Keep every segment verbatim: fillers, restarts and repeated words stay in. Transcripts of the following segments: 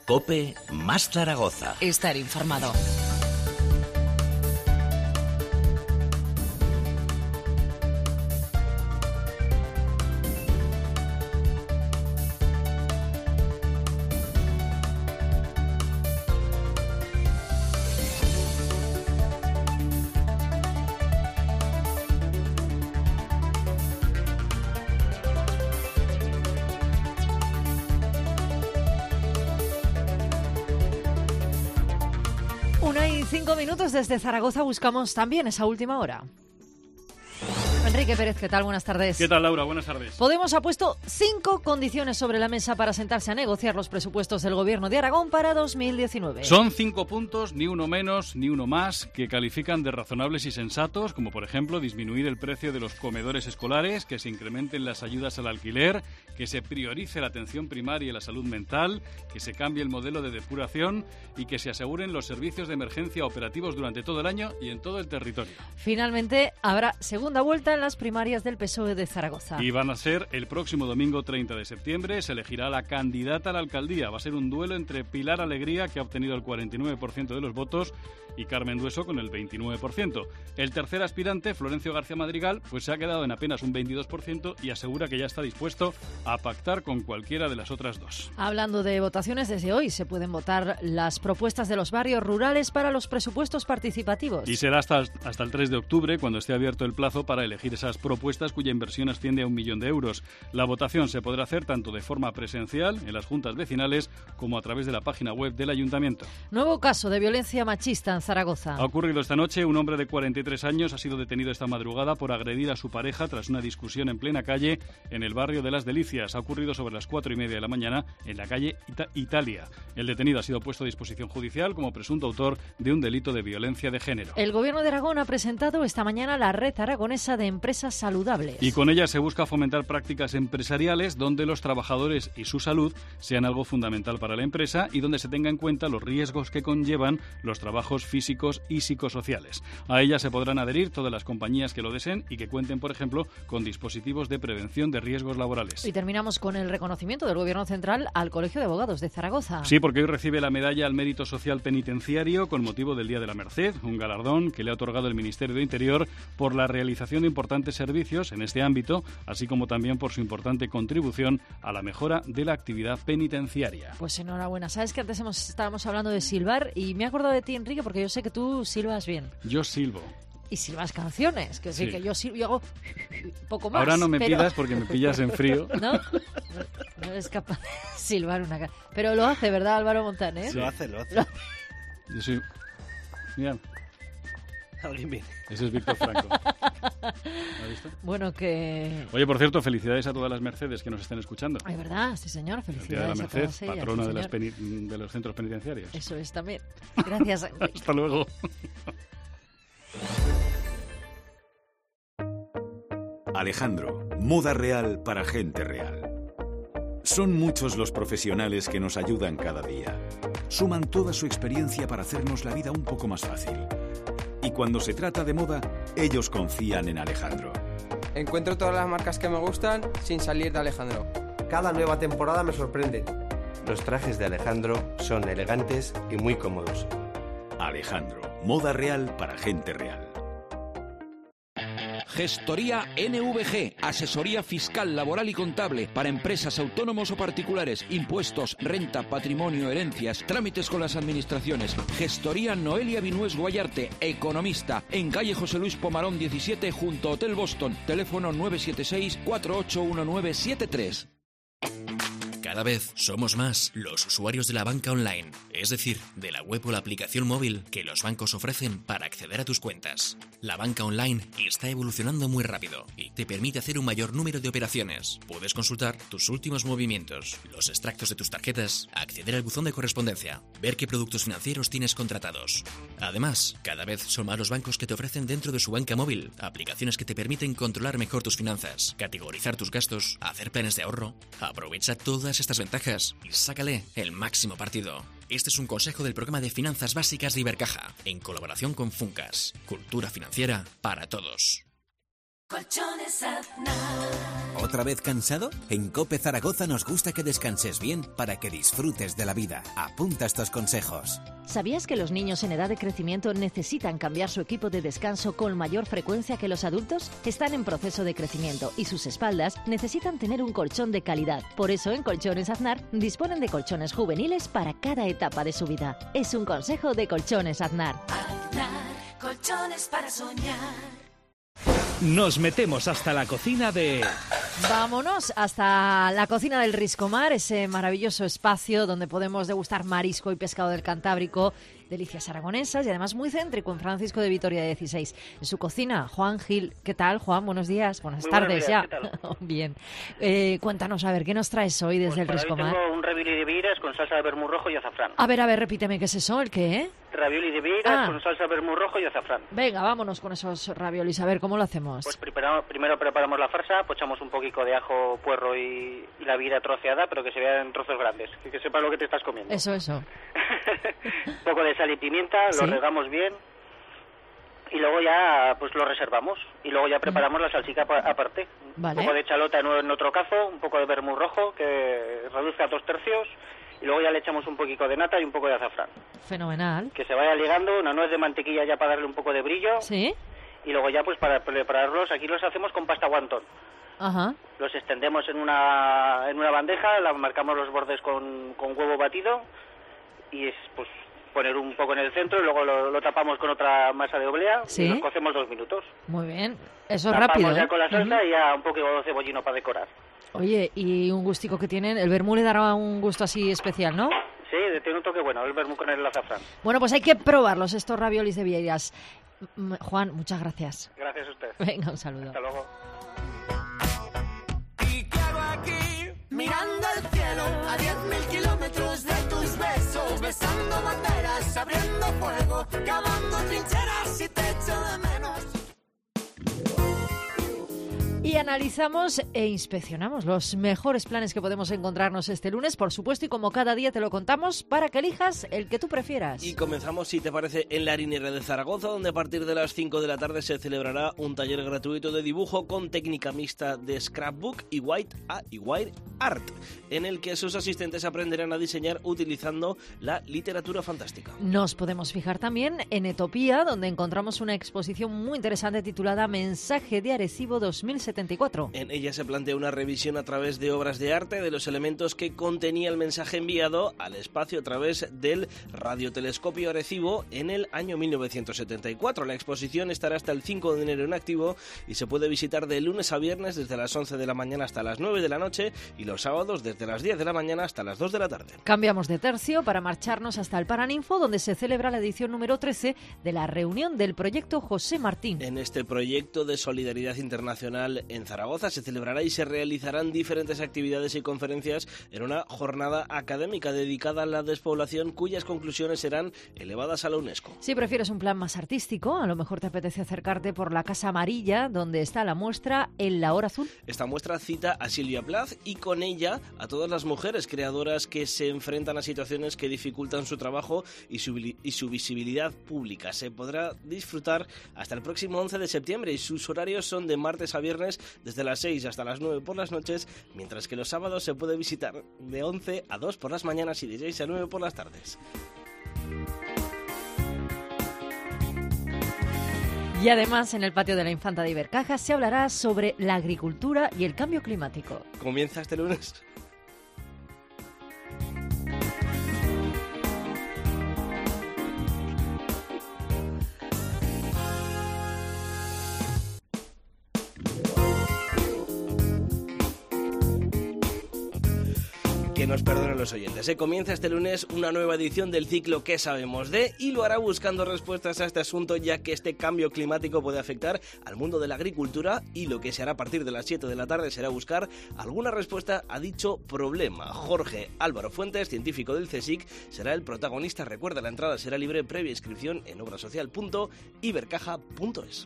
COPE más Zaragoza. Estar informado. Una y cinco minutos desde Zaragoza buscamos también esa última hora. Enrique Pérez, ¿qué tal? Buenas tardes. ¿Qué tal, Laura? Buenas tardes. Podemos ha puesto cinco condiciones sobre la mesa para sentarse a negociar los presupuestos del Gobierno de Aragón para dos mil diecinueve. Son cinco puntos, ni uno menos ni uno más, que califican de razonables y sensatos, como por ejemplo disminuir el precio de los comedores escolares, que se incrementen las ayudas al alquiler, que se priorice la atención primaria y la salud mental, que se cambie el modelo de depuración y que se aseguren los servicios de emergencia operativos durante todo el año y en todo el territorio. Finalmente, habrá segunda vuelta en las primarias del P S O E de Zaragoza. Y van a ser el próximo domingo treinta de septiembre. Se elegirá la candidata a la alcaldía. Va a ser un duelo entre Pilar Alegría, que ha obtenido el cuarenta y nueve por ciento de los votos, y Carmen Dueso con el veintinueve por ciento. El tercer aspirante, Florencio García Madrigal, pues se ha quedado en apenas un veintidós por ciento y asegura que ya está dispuesto a pactar con cualquiera de las otras dos. Hablando de votaciones, desde hoy se pueden votar las propuestas de los barrios rurales para los presupuestos participativos. Y será hasta, hasta el tres de octubre cuando esté abierto el plazo para elegir esas propuestas cuya inversión asciende a un millón de euros. La votación se podrá hacer tanto de forma presencial en las juntas vecinales como a través de la página web del ayuntamiento. Nuevo caso de violencia machista en Zaragoza. Ha ocurrido esta noche. Un hombre de cuarenta y tres años ha sido detenido esta madrugada por agredir a su pareja tras una discusión en plena calle en el barrio de Las Delicias. Ha ocurrido sobre las cuatro y media de la mañana en la calle Ita- Italia. El detenido ha sido puesto a disposición judicial como presunto autor de un delito de violencia de género. El Gobierno de Aragón ha presentado esta mañana la Red Aragonesa de Empresas Saludables. Y con ella se busca fomentar prácticas empresariales donde los trabajadores y su salud sean algo fundamental para la empresa y donde se tenga en cuenta los riesgos que conllevan los trabajos físicos y psicosociales. A ella se podrán adherir todas las compañías que lo deseen y que cuenten, por ejemplo, con dispositivos de prevención de riesgos laborales. Y terminamos con el reconocimiento del Gobierno Central al Colegio de Abogados de Zaragoza. Sí, porque hoy recibe la medalla al Mérito Social Penitenciario con motivo del Día de la Merced, un galardón que le ha otorgado el Ministerio de Interior por la realización de importantes servicios en este ámbito, así como también por su importante contribución a la mejora de la actividad penitenciaria. Pues enhorabuena. Sabes que antes hemos, estábamos hablando de silbar y me he acordado de ti, Enrique, porque yo sé que tú silbas bien. Yo silbo. Y silbas canciones, que sí, Sí. que yo silbo y hago poco más. Ahora no me pero... pidas porque me pillas en frío. ¿No? No, no eres capaz de silbar una canción. Pero lo hace, ¿verdad, Álvaro Montaner? Sí. Lo hace, lo hace. Lo- Yo soy... Mira, Alguien viene. ese es Víctor Franco. ¿Lo has visto? Bueno, que... Oye, por cierto, felicidades a todas las Mercedes que nos estén escuchando. Ay, ¿verdad? Sí, señor. El Día de la Felicidades a Merced, todas ellas. patrona sí, de, las señor. peni- de los centros penitenciarios. Eso es también. Gracias, Enrique. Hasta luego. Alejandro, moda real para gente real. Son muchos los profesionales que nos ayudan cada día. Suman toda su experiencia para hacernos la vida un poco más fácil. Y cuando se trata de moda, ellos confían en Alejandro. Encuentro todas las marcas que me gustan sin salir de Alejandro. Cada nueva temporada me sorprende. Los trajes de Alejandro son elegantes y muy cómodos. Alejandro, moda real para gente real. Gestoría N V G, asesoría fiscal, laboral y contable para empresas, autónomos o particulares, impuestos, renta, patrimonio, herencias, trámites con las administraciones. Gestoría Noelia Vinués Guayarte, economista, en calle José Luis Pomarón diecisiete junto a Hotel Boston, teléfono nueve siete seis, cuatro ocho uno nueve siete tres. Cada vez somos más los usuarios de la banca online, es decir, de la web o la aplicación móvil que los bancos ofrecen para acceder a tus cuentas. La banca online está evolucionando muy rápido y te permite hacer un mayor número de operaciones. Puedes consultar tus últimos movimientos, los extractos de tus tarjetas, acceder al buzón de correspondencia, ver qué productos financieros tienes contratados. Además, cada vez son más los bancos que te ofrecen dentro de su banca móvil aplicaciones que te permiten controlar mejor tus finanzas, categorizar tus gastos, hacer planes de ahorro. Aprovecha todas estas ventajas y sácale el máximo partido. Este es un consejo del programa de Finanzas Básicas de Ibercaja, en colaboración con Funcas. Cultura financiera para todos. Colchones Aznar. ¿Otra vez cansado? En COPE Zaragoza nos gusta que descanses bien para que disfrutes de la vida. Apunta estos consejos. ¿Sabías que los niños en edad de crecimiento necesitan cambiar su equipo de descanso con mayor frecuencia que los adultos? Están en proceso de crecimiento y sus espaldas necesitan tener un colchón de calidad. Por eso en Colchones Aznar disponen de colchones juveniles para cada etapa de su vida. Es un consejo de Colchones Aznar. Aznar, colchones para soñar. Nos metemos hasta la cocina de... Vámonos hasta la cocina del Riscomar, ese maravilloso espacio donde podemos degustar marisco y pescado del Cantábrico, delicias aragonesas y además muy céntrico en Francisco de Vitoria dieciséis. En su cocina, Juan Gil. ¿Qué tal, Juan? Buenos días. Buenas muy tardes días, ya. Bien. Eh, cuéntanos, a ver, ¿qué nos traes hoy desde pues el Riscomar? Tengo un ravioli de vieiras con salsa de vermú rojo y azafrán. A ver, a ver, repíteme, ¿qué es eso? ¿El qué, eh? Ravioli de vieiras Ah. con salsa de vermú rojo y azafrán. Venga, vámonos con esos raviolis. A ver, ¿cómo lo hacemos? Pues primero, primero preparamos la farsa, pochamos un poquito de ajo, puerro y, y la viera troceada, pero que se vea en trozos grandes, que, que sepas lo que te estás comiendo. Eso, eso. Un poco de sal y pimienta, Sí. lo regamos bien y luego ya pues lo reservamos y luego ya preparamos la salsica pa- aparte. Vale. Un poco de chalota en, en otro cazo, un poco de vermú rojo que reduzca a dos tercios y luego ya le echamos un poquito de nata y un poco de azafrán. Fenomenal. Que se vaya ligando, una nuez de mantequilla ya para darle un poco de brillo. ¿Sí? Y luego ya pues para prepararlos, aquí los hacemos con pasta wonton. Ajá. Los extendemos en una en una bandeja, la marcamos los bordes con, con huevo batido y es pues poner un poco en el centro y luego lo, lo tapamos con otra masa de oblea Sí. y los cocemos dos minutos. Muy bien. Eso es Tapamos rápido, ya ¿eh? con la salsa Ujú. y ya un poquito de cebollino para decorar. Oye, y un gustico que tienen, el vermú le dará un gusto así especial, ¿no? Sí, tiene un toque bueno, el vermú con el azafrán. Bueno, pues hay que probarlos, estos raviolis de vieiras. M- Juan, muchas gracias. Gracias a usted. Venga, un saludo. Hasta luego. ¿Y qué hago aquí? Mirando al cielo a diez mil kilómetros de tus besos, besando banderas, abriendo fuego, cavando trincheras y te echo de menos. Y analizamos e inspeccionamos los mejores planes que podemos encontrarnos este lunes, por supuesto, y como cada día te lo contamos, para que elijas el que tú prefieras. Y comenzamos, si te parece, en la Harinera de Zaragoza, donde a partir de las cinco de la tarde se celebrará un taller gratuito de dibujo con técnica mixta de scrapbook y white, ah, y white art, en el que sus asistentes aprenderán a diseñar utilizando la literatura fantástica. Nos podemos fijar también en Etopía, donde encontramos una exposición muy interesante titulada Mensaje de Arecibo dos mil setenta y cuatro. En ella se plantea una revisión a través de obras de arte de los elementos que contenía el mensaje enviado al espacio a través del radiotelescopio Arecibo en el año mil novecientos setenta y cuatro. La exposición estará hasta el cinco de enero en activo y se puede visitar de lunes a viernes desde las once de la mañana hasta las nueve de la noche y los sábados desde las diez de la mañana hasta las dos de la tarde. Cambiamos de tercio para marcharnos hasta el Paraninfo, donde se celebra la edición número trece de la reunión del proyecto José Martín. En este proyecto de solidaridad internacional en Zaragoza se celebrará y se realizarán diferentes actividades y conferencias en una jornada académica dedicada a la despoblación, cuyas conclusiones serán elevadas a la UNESCO. Si prefieres un plan más artístico, a lo mejor te apetece acercarte por la Casa Amarilla, donde está la muestra En la Hora Azul. Esta muestra cita a Silvia Plath y con ella a todas las mujeres creadoras que se enfrentan a situaciones que dificultan su trabajo y su, y su visibilidad pública. Se podrá disfrutar hasta el próximo once de septiembre y sus horarios son de martes a viernes desde las seis hasta las nueve por las noches, mientras que los sábados se puede visitar de once a dos por las mañanas y de seis a nueve por las tardes. Y además, en el patio de la Infanta de Ibercaja se hablará sobre la agricultura y el cambio climático. Comienza este lunes. Que nos perdonen los oyentes. Se comienza este lunes una nueva edición del ciclo ¿Qué sabemos de? Y lo hará buscando respuestas a este asunto, ya que este cambio climático puede afectar al mundo de la agricultura y lo que se hará a partir de las siete de la tarde será buscar alguna respuesta a dicho problema. Jorge Álvaro Fuentes, científico del CSIC, será el protagonista. Recuerda, la entrada será libre previa inscripción en obrasocial punto ibercaja punto es.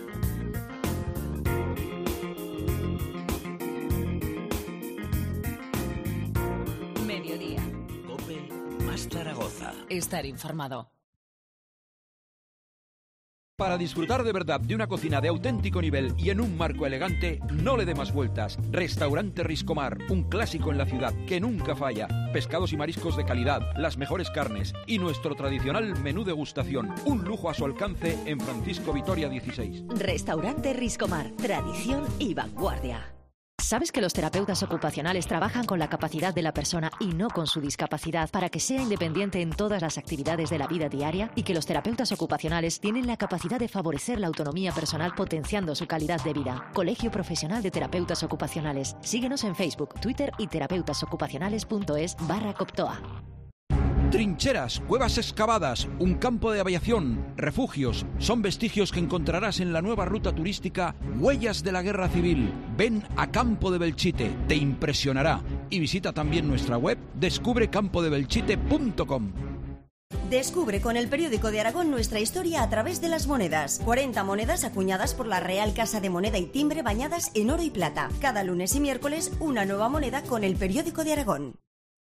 Mediodía. COPE más Zaragoza. Estar informado. Para disfrutar de verdad de una cocina de auténtico nivel y en un marco elegante, no le dé más vueltas. Restaurante Riscomar, un clásico en la ciudad que nunca falla. Pescados y mariscos de calidad, las mejores carnes y nuestro tradicional menú degustación. Un lujo a su alcance en Francisco Vitoria dieciséis. Restaurante Riscomar, tradición y vanguardia. ¿Sabes que los terapeutas ocupacionales trabajan con la capacidad de la persona y no con su discapacidad para que sea independiente en todas las actividades de la vida diaria? Y que los terapeutas ocupacionales tienen la capacidad de favorecer la autonomía personal potenciando su calidad de vida. Colegio Profesional de Terapeutas Ocupacionales. Síguenos en Facebook, Twitter y terapeutasocupacionales.es barra Coptoa. Trincheras, cuevas excavadas, un campo de aviación, refugios, son vestigios que encontrarás en la nueva ruta turística Huellas de la Guerra Civil. Ven a Campo de Belchite, te impresionará. Y visita también nuestra web descubre campo de belchite punto com. Descubre con el Periódico de Aragón nuestra historia a través de las monedas. cuarenta monedas acuñadas por la Real Casa de Moneda y Timbre bañadas en oro y plata. Cada lunes y miércoles una nueva moneda con el Periódico de Aragón.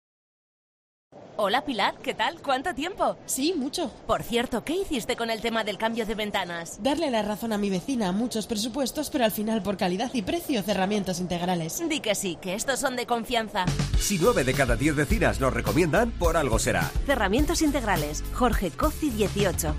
Hola Pilar, ¿qué tal? ¿Cuánto tiempo? Sí, mucho. Por cierto, ¿qué hiciste con el tema del cambio de ventanas? Darle la razón a mi vecina, muchos presupuestos, pero al final por calidad y precio, cerramientos integrales. Di que sí, que estos son de confianza. Si nueve de cada diez vecinas nos recomiendan, por algo será. Cerramientos integrales, Jorge Cozzi dieciocho.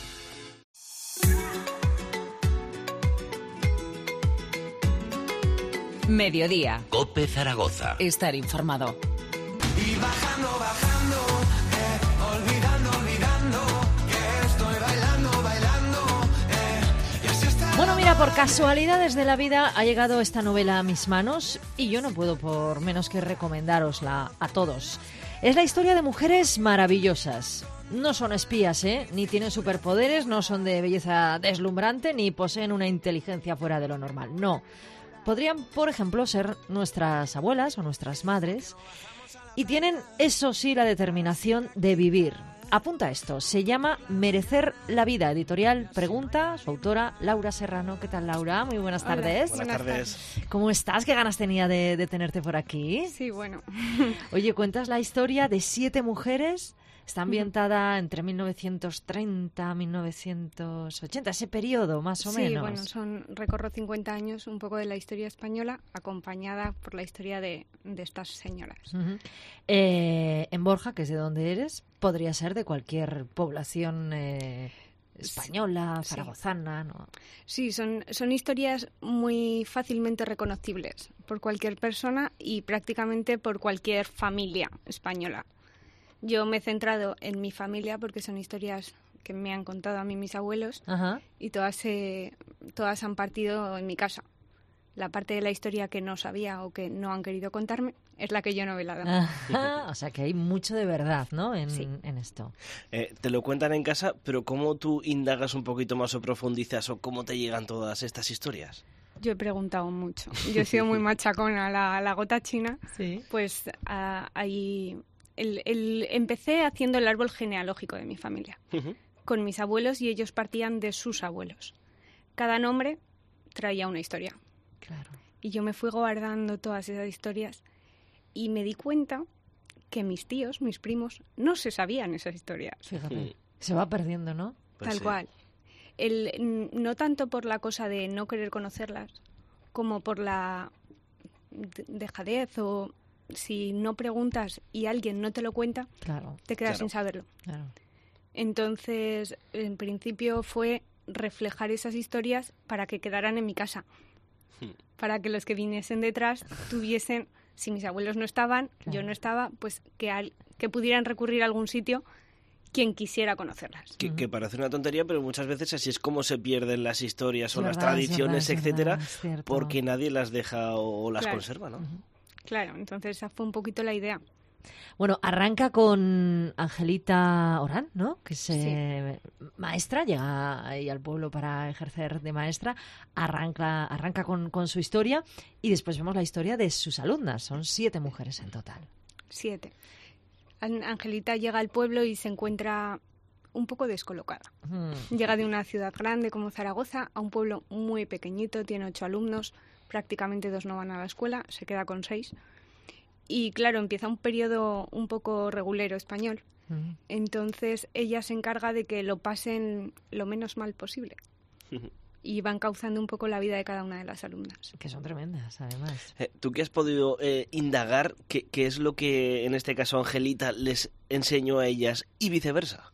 Mediodía. COPE Zaragoza. Estar informado. Y bajando, bajando, eh, olvidando, olvidando, que estoy bailando, bailando, eh, y así está. Bueno, mira, por casualidades de la vida ha llegado esta novela a mis manos y yo no puedo por menos que recomendárosla a todos. Es la historia de mujeres maravillosas. No son espías, ¿eh? Ni tienen superpoderes, no son de belleza deslumbrante, ni poseen una inteligencia fuera de lo normal. No. Podrían, por ejemplo, ser nuestras abuelas o nuestras madres. Y tienen, eso sí, la determinación de vivir. Apunta esto, se llama Merecer la vida, editorial Pregunta, su autora Laura Serrano. ¿Qué tal, Laura? Muy buenas Hola. tardes. Buenas tardes. ¿Cómo estás? ¿Qué ganas tenía de, de tenerte por aquí? Sí, bueno. Oye, cuentas la historia de siete mujeres. Está ambientada entre mil novecientos treinta y mil novecientos ochenta, ese periodo más o sí, menos. Sí, bueno, son, recorro cincuenta años un poco de la historia española, acompañada por la historia de, de estas señoras. Uh-huh. eh, en Borja, que es de donde eres, podría ser de cualquier población eh, española, sí, zaragozana, ¿no? Sí, son, son historias muy fácilmente reconocibles por cualquier persona y prácticamente por cualquier familia española. Yo me he centrado en mi familia porque son historias que me han contado a mí mis abuelos. Ajá. Y todas, se, todas han partido en mi casa. La parte de la historia que no sabía o que no han querido contarme es la que yo he novelado. Ajá, o sea que hay mucho de verdad, ¿no? En, sí. en esto. Eh, te lo cuentan en casa, pero ¿cómo tú indagas un poquito más o profundizas o cómo te llegan todas estas historias? Yo he preguntado mucho. Yo he sido muy machacona, la, la gota china. Sí. Pues uh, ahí... El, el, empecé haciendo el árbol genealógico de mi familia, uh-huh. con mis abuelos, y ellos partían de sus abuelos. Cada nombre traía una historia. Claro. Y yo me fui guardando todas esas historias y me di cuenta que mis tíos, mis primos, no se sabían esas historias. Fíjate, uh-huh. se va perdiendo, ¿no? Pues Tal sí. cual. El, no tanto por la cosa de no querer conocerlas, como por la dejadez o... Si no preguntas y alguien no te lo cuenta, claro, te quedas claro, sin saberlo. Claro. Entonces, en principio fue reflejar esas historias para que quedaran en mi casa. Hmm. Para que los que viniesen detrás tuviesen, si mis abuelos no estaban, claro. yo no estaba, pues que, al, que pudieran recurrir a algún sitio quien quisiera conocerlas. Que, que parece una tontería, pero muchas veces así es como se pierden las historias o verdad, las tradiciones, verdad, etcétera, verdad, porque nadie las deja o las claro. conserva, ¿no? Uh-huh. Claro, entonces esa fue un poquito la idea. Bueno, arranca con Angelita Orán, ¿no? Que es eh, sí. maestra, llega ahí al pueblo para ejercer de maestra, arranca, arranca con, con su historia y después vemos la historia de sus alumnas. Son siete mujeres en total. Siete. Angelita llega al pueblo y se encuentra un poco descolocada. Hmm. Llega de una ciudad grande como Zaragoza a un pueblo muy pequeñito, tiene ocho alumnos, prácticamente dos no van a la escuela, se queda con seis. Y claro, empieza un periodo un poco regulero español. Uh-huh. Entonces ella se encarga de que lo pasen lo menos mal posible. y van cauzando un poco la vida de cada una de las alumnas. Que son tremendas, además. Eh, ¿Tú qué has podido eh, indagar? ¿Qué, ¿Qué es lo que, en este caso, Angelita les enseñó a ellas y viceversa?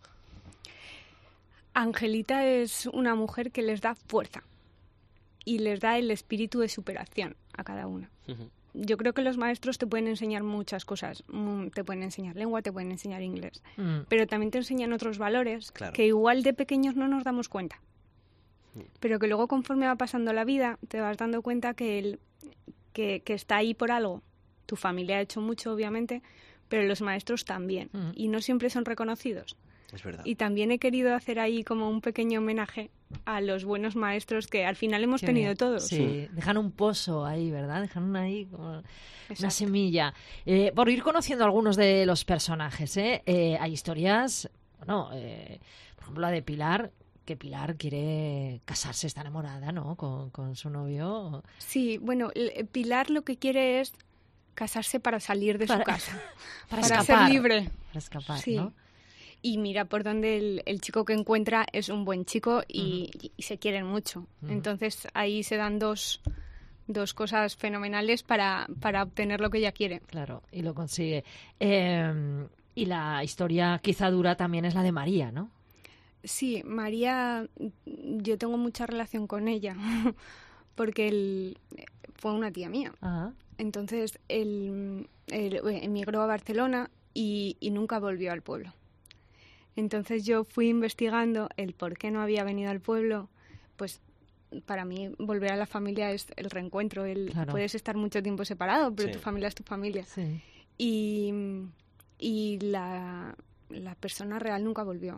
Angelita es una mujer que les da fuerza y les da el espíritu de superación a cada una. Uh-huh. Yo creo que los maestros te pueden enseñar muchas cosas. Te pueden enseñar lengua, te pueden enseñar inglés. Mm. Pero también te enseñan otros valores claro. que igual de pequeños no nos damos cuenta. Mm. Pero que luego conforme va pasando la vida te vas dando cuenta que, el, que, que está ahí por algo. Tu familia ha hecho mucho, obviamente, pero los maestros también. Mm. Y no siempre son reconocidos. Es verdad. Y también he querido hacer ahí como un pequeño homenaje a los buenos maestros que al final hemos Qué tenido bien. todos. Sí, sí, dejan un pozo ahí, ¿verdad? Dejan ahí como Exacto. una semilla. Eh, por ir conociendo algunos de los personajes, ¿eh? Eh, hay historias, bueno, eh, por ejemplo la de Pilar, que Pilar quiere casarse, está enamorada, ¿no? Con, con su novio. Sí, bueno, Pilar lo que quiere es casarse para salir de para, su casa. Para, para escapar. ser libre. Para escapar, sí. ¿no? Y mira por donde el, el chico que encuentra es un buen chico y, uh-huh. y, y se quieren mucho. Uh-huh. Entonces ahí se dan dos, dos cosas fenomenales para, para obtener lo que ella quiere. Claro, y lo consigue. Eh, y la historia quizá dura también es la de María, ¿no? Sí, María, yo tengo mucha relación con ella porque él fue una tía mía. Uh-huh. Entonces él, él emigró a Barcelona y, y nunca volvió al pueblo. Entonces yo fui investigando el por qué no había venido al pueblo. Pues para mí volver a la familia es el reencuentro. El, claro. Puedes estar mucho tiempo separado, pero sí. tu familia es tu familia. Sí. Y, y la, la persona real nunca volvió.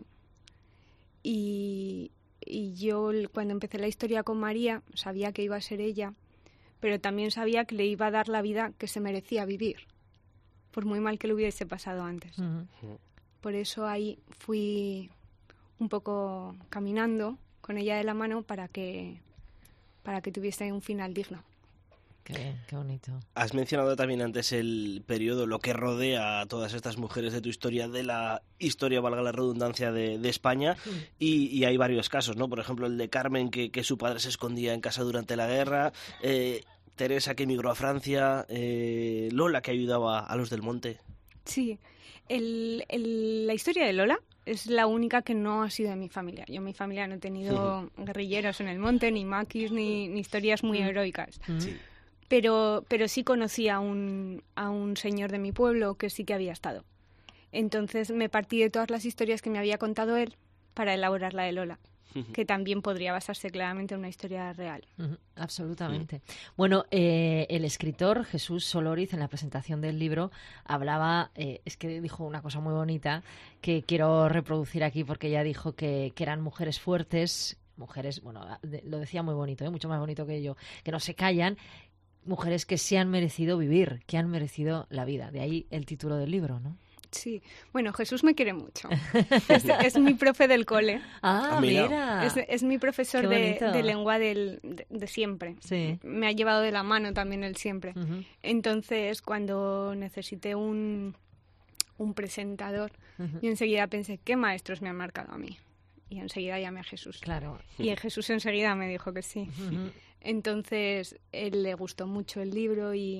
Y, y yo cuando empecé la historia con María sabía que iba a ser ella, pero también sabía que le iba a dar la vida que se merecía vivir, por muy mal que le hubiese pasado antes. Uh-huh. Por eso ahí fui un poco caminando con ella de la mano para que, para que tuviese un final digno. Qué, qué bonito. Has mencionado también antes el periodo, lo que rodea a todas estas mujeres de tu historia, de la historia, valga la redundancia, de, de España, sí. y, y hay varios casos, ¿no? Por ejemplo, el de Carmen, que, que su padre se escondía en casa durante la guerra, eh, Teresa, que emigró a Francia, eh, Lola, que ayudaba a los del monte. Sí. El, el, la historia de Lola es la única que no ha sido de mi familia. Yo en mi familia no he tenido guerrilleros en el monte, ni maquis, ni, ni historias muy heroicas. Sí. Pero, pero sí conocí a un, a un señor de mi pueblo que sí que había estado. Entonces me partí de todas las historias que me había contado él para elaborar la de Lola, uh-huh. que también podría basarse claramente en una historia real. Uh-huh. Absolutamente. Uh-huh. Bueno, eh, el escritor Jesús Solóriz, en la presentación del libro, hablaba, eh, es que dijo una cosa muy bonita que quiero reproducir aquí porque ella dijo que, que eran mujeres fuertes, mujeres, bueno, de, lo decía muy bonito, ¿eh? Mucho más bonito que yo, que no se callan, mujeres que se han merecido vivir, que han merecido la vida. De ahí el título del libro, ¿no? Sí. Bueno, Jesús me quiere mucho. Es, es mi profe del cole. Ah, mira. Es, es mi profesor de, de lengua del, de, de siempre. Sí. Me ha llevado de la mano también él siempre. Uh-huh. Entonces, cuando necesité un, un presentador, uh-huh. yo enseguida pensé, ¿qué maestros me han marcado a mí? Y enseguida llamé a Jesús. Claro. Y Jesús enseguida me dijo que sí. Uh-huh. Entonces, él le gustó mucho el libro y,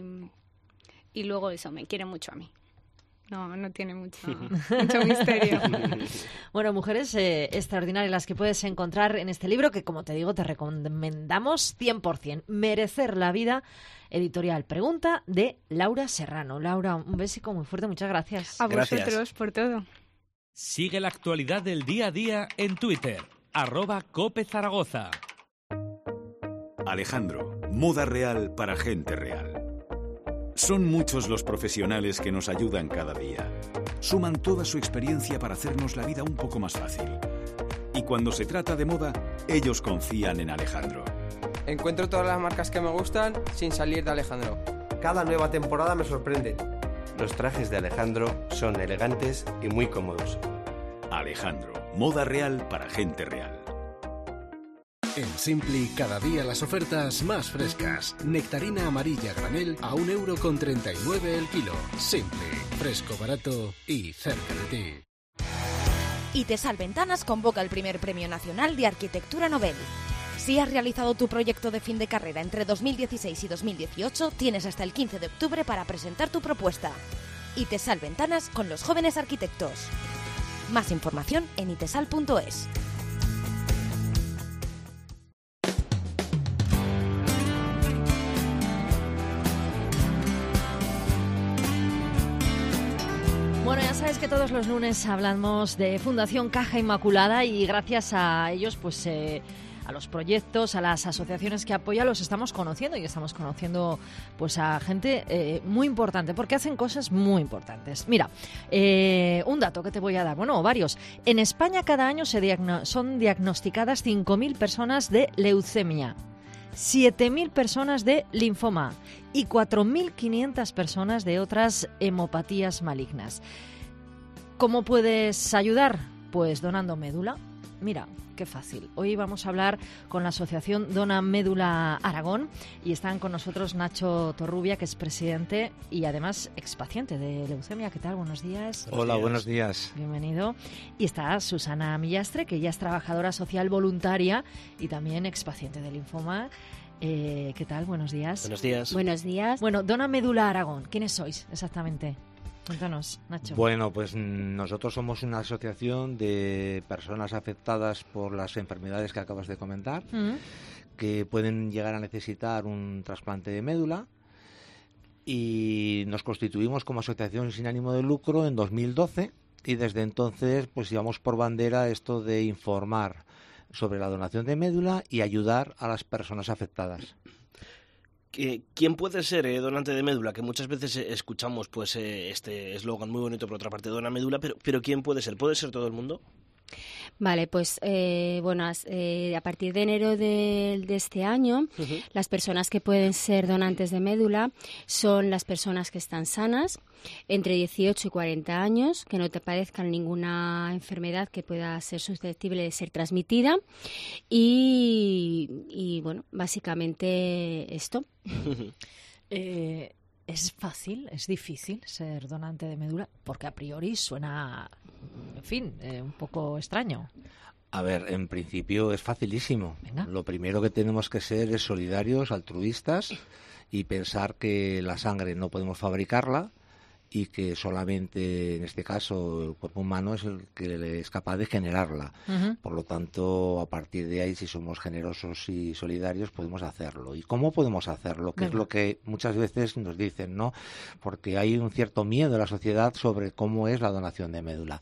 y luego eso, me quiere mucho a mí. No, no tiene mucho, mucho misterio. Bueno, mujeres eh, extraordinarias las que puedes encontrar en este libro que, como te digo, te recomendamos cien por ciento. Merecer la vida, editorial Pregunta, de Laura Serrano. Laura, un besico muy fuerte, muchas gracias. A gracias. Vosotros por todo. Sigue la actualidad del día a día en Twitter, arroba Cope Zaragoza. Alejandro, moda real para gente real. Son muchos los profesionales que nos ayudan cada día. Suman toda su experiencia para hacernos la vida un poco más fácil. Y cuando se trata de moda, ellos confían en Alejandro. Encuentro todas las marcas que me gustan sin salir de Alejandro. Cada nueva temporada me sorprende. Los trajes de Alejandro son elegantes y muy cómodos. Alejandro, moda real para gente real. En Simply, cada día las ofertas más frescas. Nectarina amarilla granel a un euro con treinta y nueve el kilo. Simply, fresco, barato y cerca de ti. Itesal Ventanas convoca el primer Premio Nacional de Arquitectura Nobel. Si has realizado tu proyecto de fin de carrera entre dos mil dieciséis y dos mil dieciocho, tienes hasta el quince de octubre para presentar tu propuesta. Itesal Ventanas con los jóvenes arquitectos. Más información en itesal punto es. Bueno, ya sabes que todos los lunes hablamos de Fundación Caja Inmaculada y gracias a ellos, pues eh, a los proyectos, a las asociaciones que apoyan, los estamos conociendo y estamos conociendo pues a gente eh, muy importante porque hacen cosas muy importantes. Mira, eh, un dato que te voy a dar, bueno, varios. En España cada año se diagno- son diagnosticadas cinco mil personas de leucemia, siete mil personas de linfoma y cuatro mil quinientas personas de otras hemopatías malignas. ¿Cómo puedes ayudar? Pues donando médula. Mira, qué fácil. Hoy vamos a hablar con la asociación Dona Médula Aragón y están con nosotros Nacho Torrubia, que es presidente y además expaciente de leucemia. ¿Qué tal? Buenos días. Hola, buenos días. Bienvenido. Y está Susana Millastre, que ella es trabajadora social voluntaria y también expaciente de linfoma. Eh, ¿Qué tal? Buenos días. Buenos días. Buenos días. Bueno, Dona Médula Aragón, ¿quiénes sois exactamente? Cuéntanos, Nacho. Bueno, pues nosotros somos una asociación de personas afectadas por las enfermedades que acabas de comentar, Mm. que pueden llegar a necesitar un trasplante de médula, y nos constituimos como asociación sin ánimo de lucro en dos mil doce y desde entonces pues llevamos por bandera esto de informar sobre la donación de médula y ayudar a las personas afectadas. ¿Quién puede ser eh, donante de médula? Que muchas veces eh, escuchamos pues eh, este eslogan muy bonito, por otra parte, dona médula, pero, pero ¿quién puede ser? ¿Puede ser todo el mundo? Vale, pues eh, bueno, eh, a partir de enero de, de este año, Uh-huh. las personas que pueden ser donantes de médula son las personas que están sanas, entre dieciocho y cuarenta años, que no te padezcan ninguna enfermedad que pueda ser susceptible de ser transmitida y, y bueno, básicamente esto. Eh, ¿Es fácil, es difícil ser donante de médula? Porque a priori suena, en fin, eh, un poco extraño. A ver, en principio es facilísimo. Venga. Lo primero que tenemos que ser es solidarios, altruistas y pensar que la sangre no podemos fabricarla y que solamente, en este caso, el cuerpo humano es el que es capaz de generarla. Ujú. Por lo tanto, a partir de ahí, si somos generosos y solidarios, podemos hacerlo. ¿Y cómo podemos hacerlo? Que es Venga. lo que muchas veces nos dicen, ¿no? Porque hay un cierto miedo en la sociedad sobre cómo es la donación de médula.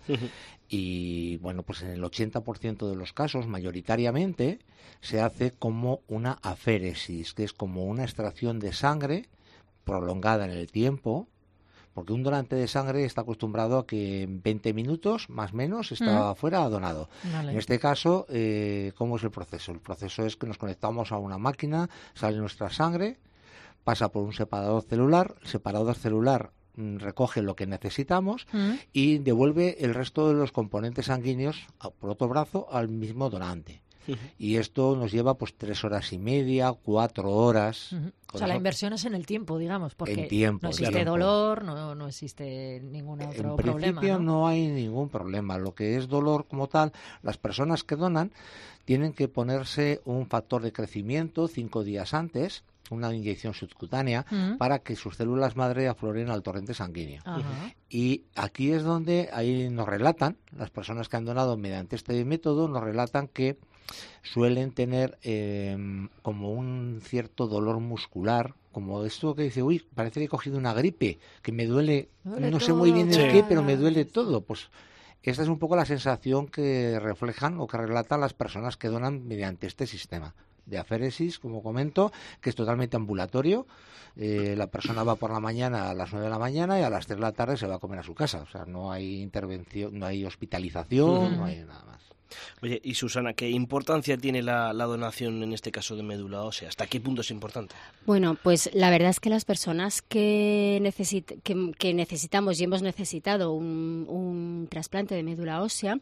Y bueno, pues en el ochenta por ciento de los casos, mayoritariamente, se hace como una aféresis, que es como una extracción de sangre prolongada en el tiempo, porque un donante de sangre está acostumbrado a que en veinte minutos, más o menos, está Mm. fuera donado. Vale. En este caso, eh, ¿cómo es el proceso? El proceso es que nos conectamos a una máquina, sale nuestra sangre, pasa por un separador celular, el separador celular mm, recoge lo que necesitamos Mm. y devuelve el resto de los componentes sanguíneos, a- por otro brazo, al mismo donante. Y esto nos lleva pues tres horas y media, cuatro horas. Ujú. O Con sea, la eso- inversión es en el tiempo, digamos, porque En tiempo, no existe claro. dolor, no, no existe ningún otro En problema. principio ¿no? ¿no? hay ningún problema. Lo que es dolor como tal, las personas que donan tienen que ponerse un factor de crecimiento cinco días antes, una inyección subcutánea, Mm. para que sus células madre afloren al torrente sanguíneo. Ajá. Y aquí es donde ahí nos relatan, las personas que han donado mediante este método, nos relatan que suelen tener eh, como un cierto dolor muscular, como esto que dice, uy, parece que he cogido una gripe, que me duele, Me duele no sé muy bien el todo. qué, pero me duele todo. Pues esta es un poco la sensación que reflejan o que relatan las personas que donan mediante este sistema de aféresis, como comento, que es totalmente ambulatorio. Eh, la persona va por la mañana a las nueve de la mañana y a las tres de la tarde se va a comer a su casa. O sea, no hay intervención, no hay hospitalización, Ujú. no hay nada más. Oye, y Susana, ¿qué importancia tiene la, la donación en este caso de médula ósea? ¿Hasta qué punto es importante? Bueno, pues la verdad es que las personas que, necesit- que, que necesitamos y hemos necesitado un, un trasplante de médula ósea,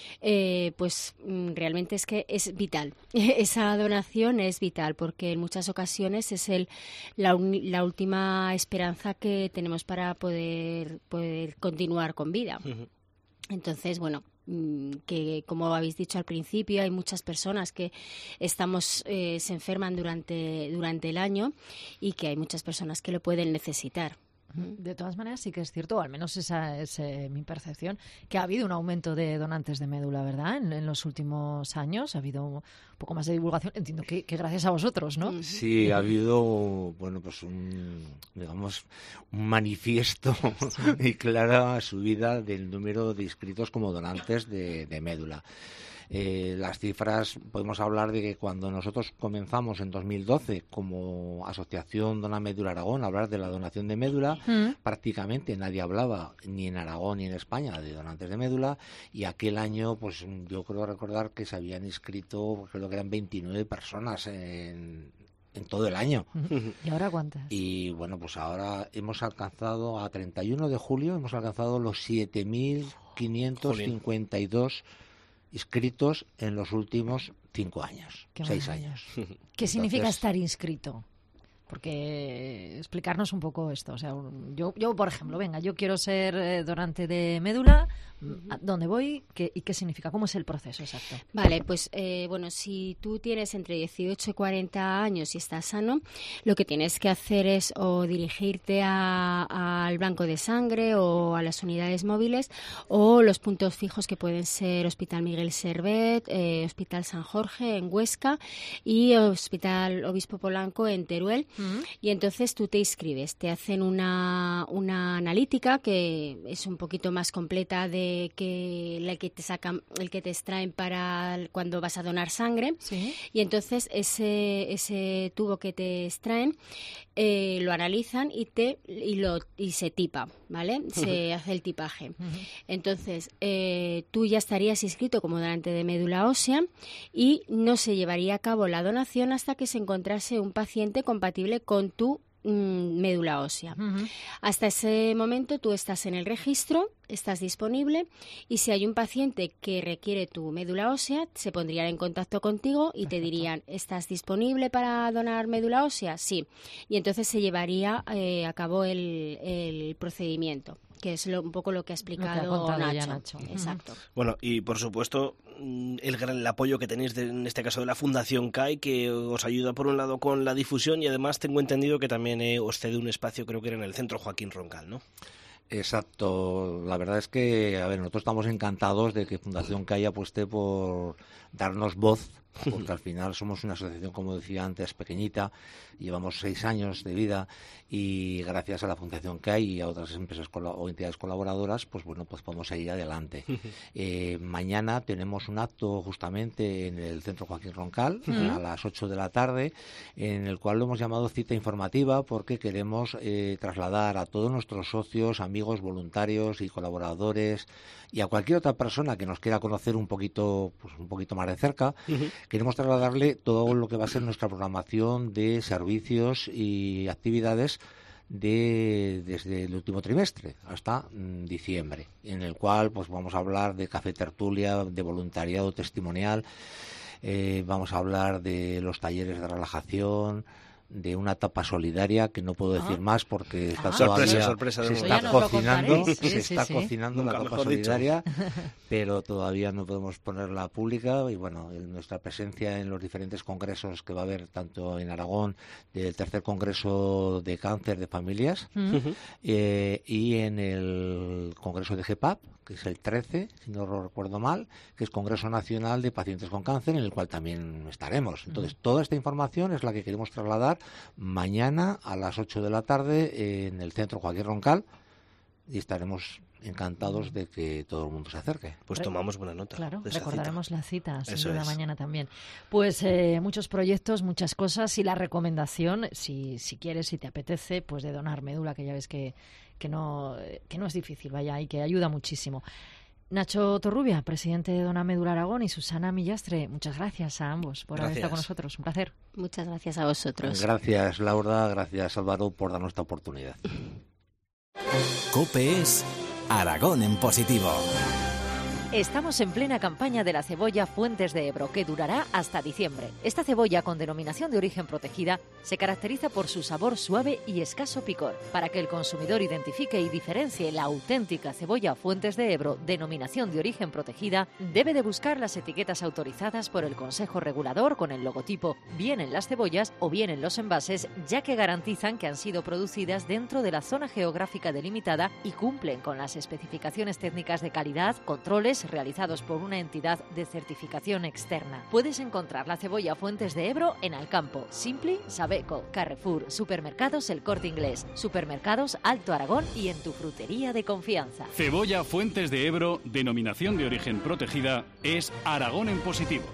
eh, pues mm, realmente es que es vital. Esa donación es vital porque en muchas ocasiones es el, la, uni- la última esperanza que tenemos para poder, poder continuar con vida. Entonces, bueno, que, como habéis dicho al principio, hay muchas personas que estamos eh, se enferman durante, durante el año y que hay muchas personas que lo pueden necesitar. De todas maneras, sí que es cierto, o al menos esa es eh, mi percepción, que ha habido un aumento de donantes de médula, ¿verdad? En, en los últimos años ha habido un poco más de divulgación. Entiendo que, que gracias a vosotros, ¿no? Sí, ha habido, bueno, pues un, digamos, un manifiesto sí. y clara subida del número de inscritos como donantes de, de médula. Eh, las cifras, podemos hablar de que cuando nosotros comenzamos en dos mil doce como Asociación Dona Médula Aragón a hablar de la donación de médula, mm. prácticamente nadie hablaba ni en Aragón ni en España de donantes de médula, y aquel año pues yo creo recordar que se habían inscrito, creo que eran veintinueve personas en, en todo el año. ¿Y ahora cuántas? Y bueno, pues ahora hemos alcanzado, a treinta y uno de julio, hemos alcanzado los siete mil quinientos cincuenta y dos inscritos en los últimos cinco años, Qué seis maravilla. años. ¿Qué Entonces, significa estar inscrito? Porque explicarnos un poco esto. O sea, yo, yo por ejemplo, venga, yo quiero ser eh, donante de médula. ¿A dónde voy? ¿Qué, ¿Y qué significa? ¿Cómo es el proceso exacto? Vale, pues eh, bueno, si tú tienes entre dieciocho y cuarenta años y estás sano, lo que tienes que hacer es o dirigirte a, al banco de sangre o a las unidades móviles o los puntos fijos que pueden ser Hospital Miguel Servet, eh, Hospital San Jorge en Huesca y Hospital Obispo Polanco en Teruel. Uh-huh. Y entonces tú te inscribes, te hacen una, una analítica que es un poquito más completa de que el que te sacan, el que te extraen para cuando vas a donar sangre. ¿Sí? Y entonces ese ese tubo que te extraen eh, lo analizan y te y lo y se tipa, ¿vale? Uh-huh. Se hace el tipaje. Uh-huh. Entonces eh, tú ya estarías inscrito como donante de médula ósea y no se llevaría a cabo la donación hasta que se encontrase un paciente compatible con tu médula ósea. Uh-huh. Hasta ese momento tú estás en el registro, estás disponible y si hay un paciente que requiere tu médula ósea, se pondrían en contacto contigo y Perfecto. Te dirían, ¿estás disponible para donar médula ósea? Sí. Y entonces se llevaría eh, a cabo el, el procedimiento, que es lo, un poco lo que ha explicado lo que ha Nacho. Nacho. Exacto. Bueno, y por supuesto el gran el apoyo que tenéis de, en este caso de la Fundación C A I, que os ayuda por un lado con la difusión y además tengo entendido que también eh, os cede un espacio, creo que era en el Centro Joaquín Roncal, ¿no? Exacto. La verdad es que, a ver, nosotros estamos encantados de que Fundación C A I apueste por darnos voz, porque al final somos una asociación, como decía antes, pequeñita, llevamos seis años de vida y gracias a la Fundación C A I y a otras empresas o entidades colaboradoras, pues bueno, pues podemos seguir adelante. eh, mañana tenemos un acto justamente en el Centro Joaquín Roncal uh-huh. a las ocho de la tarde, en el cual lo hemos llamado cita informativa porque queremos eh, trasladar a todos nuestros socios, amigos, voluntarios y colaboradores y a cualquier otra persona que nos quiera conocer un poquito, pues un poquito más de cerca. Uh-huh. Queremos trasladarle todo lo que va a ser nuestra programación de servicios y actividades de desde el último trimestre hasta mm, diciembre, en el cual pues vamos a hablar de café tertulia, de voluntariado testimonial, eh, vamos a hablar de los talleres de relajación, de una tapa solidaria que no puedo decir ah. más porque está ah. todavía sorpresa, sorpresa se está cocinando, sí, se sí, está sí. cocinando Nunca la tapa mejor solidaria, pero todavía no podemos ponerla pública y bueno, nuestra presencia en los diferentes congresos que va a haber tanto en Aragón del tercer congreso de cáncer de familias uh-huh. eh, y en el congreso de G P A P, que es el trece, si no lo recuerdo mal, que es Congreso Nacional de Pacientes con Cáncer, en el cual también estaremos. Entonces, toda esta información es la que queremos trasladar mañana a las ocho de la tarde en el Centro Joaquín Roncal y estaremos encantados de que todo el mundo se acerque. Pues tomamos buena nota. Claro, de esa recordaremos cita. la cita, sin Eso duda, es. mañana también. Pues eh, muchos proyectos, muchas cosas y la recomendación, si, si quieres, si te apetece, pues de donar médula, que ya ves que, que, no, que no es difícil, vaya, y que ayuda muchísimo. Nacho Torrubia, presidente de Dona Médula Aragón, y Susana Millastre, muchas gracias a ambos por gracias. haber estado con nosotros. Un placer. Muchas gracias a vosotros. Gracias, Laura, gracias, Álvaro, por darnos esta oportunidad. COPE es Aragón en positivo. Estamos en plena campaña de la cebolla Fuentes de Ebro, que durará hasta diciembre. Esta cebolla, con denominación de origen protegida, se caracteriza por su sabor suave y escaso picor. Para que el consumidor identifique y diferencie la auténtica cebolla Fuentes de Ebro, denominación de origen protegida, debe de buscar las etiquetas autorizadas por el Consejo Regulador con el logotipo bien en las cebollas o bien en los envases, ya que garantizan que han sido producidas dentro de la zona geográfica delimitada y cumplen con las especificaciones técnicas de calidad, controles realizados por una entidad de certificación externa. Puedes encontrar la cebolla Fuentes de Ebro en Alcampo, Simpli, Sabeco, Carrefour, Supermercados El Corte Inglés, Supermercados Alto Aragón y en tu frutería de confianza. Cebolla Fuentes de Ebro, denominación de origen protegida, es Aragón en positivo.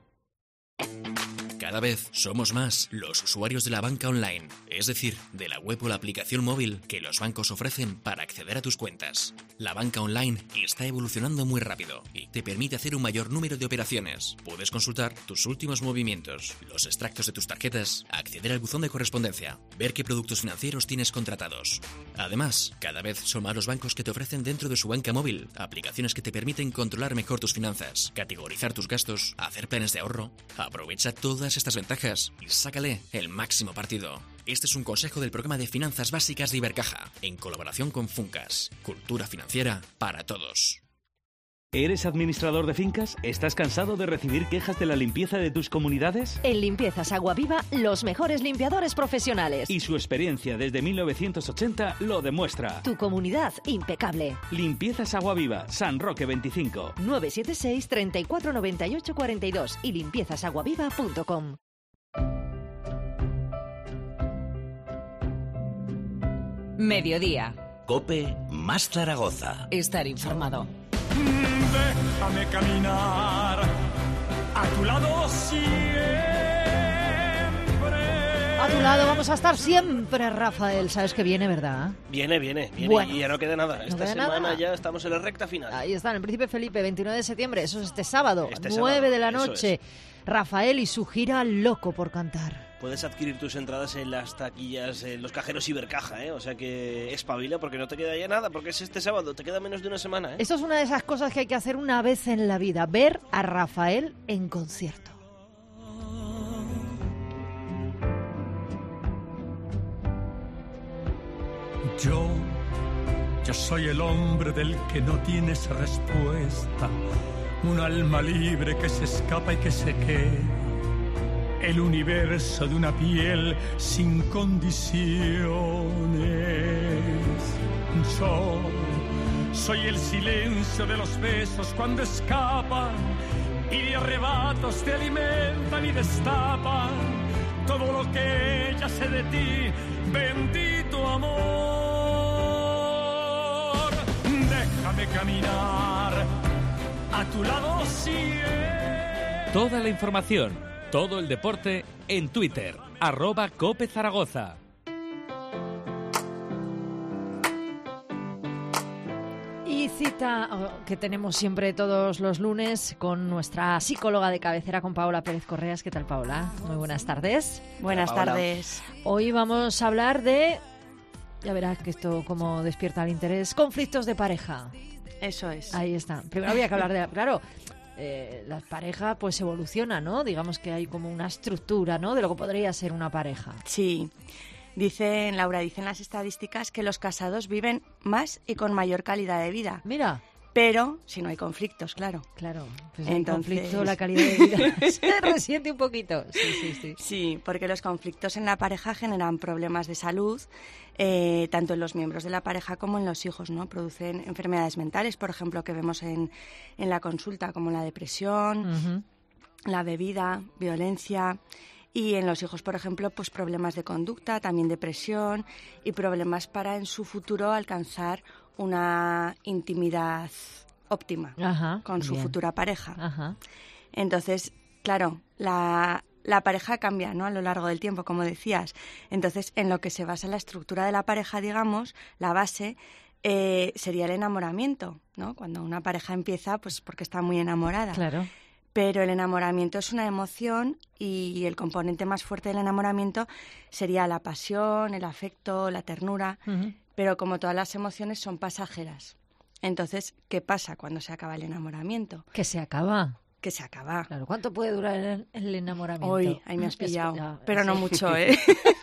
Cada vez somos más los usuarios de la banca online, es decir, de la web o la aplicación móvil que los bancos ofrecen para acceder a tus cuentas. La banca online está evolucionando muy rápido y te permite hacer un mayor número de operaciones. Puedes consultar tus últimos movimientos, los extractos de tus tarjetas, acceder al buzón de correspondencia, ver qué productos financieros tienes contratados. Además, cada vez son más los bancos que te ofrecen dentro de su banca móvil aplicaciones que te permiten controlar mejor tus finanzas, categorizar tus gastos, hacer planes de ahorro. Aprovecha todas estas ventajas y sácale el máximo partido. Este es un consejo del programa de finanzas básicas de Ibercaja, en colaboración con Funcas. Cultura financiera para todos. ¿Eres administrador de fincas? ¿Estás cansado de recibir quejas de la limpieza de tus comunidades? En Limpiezas Agua Viva, los mejores limpiadores profesionales. Y su experiencia desde mil novecientos ochenta lo demuestra. Tu comunidad impecable. Limpiezas Agua Viva, San Roque veinticinco. nueve siete seis, treinta y cuatro, noventa y ocho, cuarenta y dos y limpiezas agua viva punto com. Mediodía. COPE más Zaragoza. Estar informado. Déjame caminar a tu lado siempre. A tu lado vamos a estar siempre, Rafael. ¿Sabes que viene, verdad? Viene, viene, viene. Bueno, y ya no queda nada. no Esta queda semana nada. ya estamos en la recta final. Ahí está, en el Príncipe Felipe, veintinueve de septiembre. Eso es este sábado, Este nueve sábado, de la eso noche. Rafael y su gira Loco por Cantar. Puedes adquirir tus entradas en las taquillas, en los cajeros Ibercaja, ¿eh? O sea que espabila porque no te queda ya nada, porque es este sábado, te queda menos de una semana, ¿eh? Esto es una de esas cosas que hay que hacer una vez en la vida, ver a Rafael en concierto. Yo, yo soy el hombre del que no tienes respuesta, un alma libre que se escapa y que se queda, el universo de una piel sin condiciones. Yo soy el silencio de los besos cuando escapan y de arrebatos te alimentan y destapan todo lo que ya sé de ti, bendito amor. Déjame caminar a tu lado siempre. Toda la información, todo el deporte en Twitter, arroba Cope Zaragoza. Y cita oh, que tenemos siempre todos los lunes con nuestra psicóloga de cabecera, con Paola Pérez Correas. ¿Qué tal, Paola? Muy buenas tardes. Buenas Hola, tardes. Hoy vamos a hablar de, ya verás que esto como despierta el interés, conflictos de pareja. Eso es. Ahí está. Primero había que hablar de, claro, eh, la pareja pues evoluciona, ¿no? Digamos que hay como una estructura, ¿no? De lo que podría ser una pareja. Sí. Dicen, Laura, dicen las estadísticas que los casados viven más y con mayor calidad de vida. Mira. Pero si no hay conflictos, claro. Claro. Pues Entonces... el conflicto, la calidad de vida se resiente un poquito. Sí, sí, sí. Sí, porque los conflictos en la pareja generan problemas de salud, eh, tanto en los miembros de la pareja como en los hijos, ¿no? Producen enfermedades mentales, por ejemplo, que vemos en, en la consulta, como la depresión, uh-huh. la bebida, violencia. Y en los hijos, por ejemplo, pues problemas de conducta, también depresión y problemas para en su futuro alcanzar una intimidad óptima Ajá, con su bien. futura pareja. Ajá. Entonces, claro, la, la pareja cambia, ¿no? A lo largo del tiempo, como decías. Entonces, en lo que se basa la estructura de la pareja, digamos, la base eh, sería el enamoramiento, ¿no? Cuando una pareja empieza, pues porque está muy enamorada. Claro. Pero el enamoramiento es una emoción y el componente más fuerte del enamoramiento sería la pasión, el afecto, la ternura. Uh-huh. Pero como todas las emociones son pasajeras. Entonces, ¿qué pasa cuando se acaba el enamoramiento? Que se acaba. Que se acaba. Claro, ¿cuánto puede durar el, el enamoramiento? Hoy, ahí me has pillado, ya, pero sí. no mucho, ¿eh?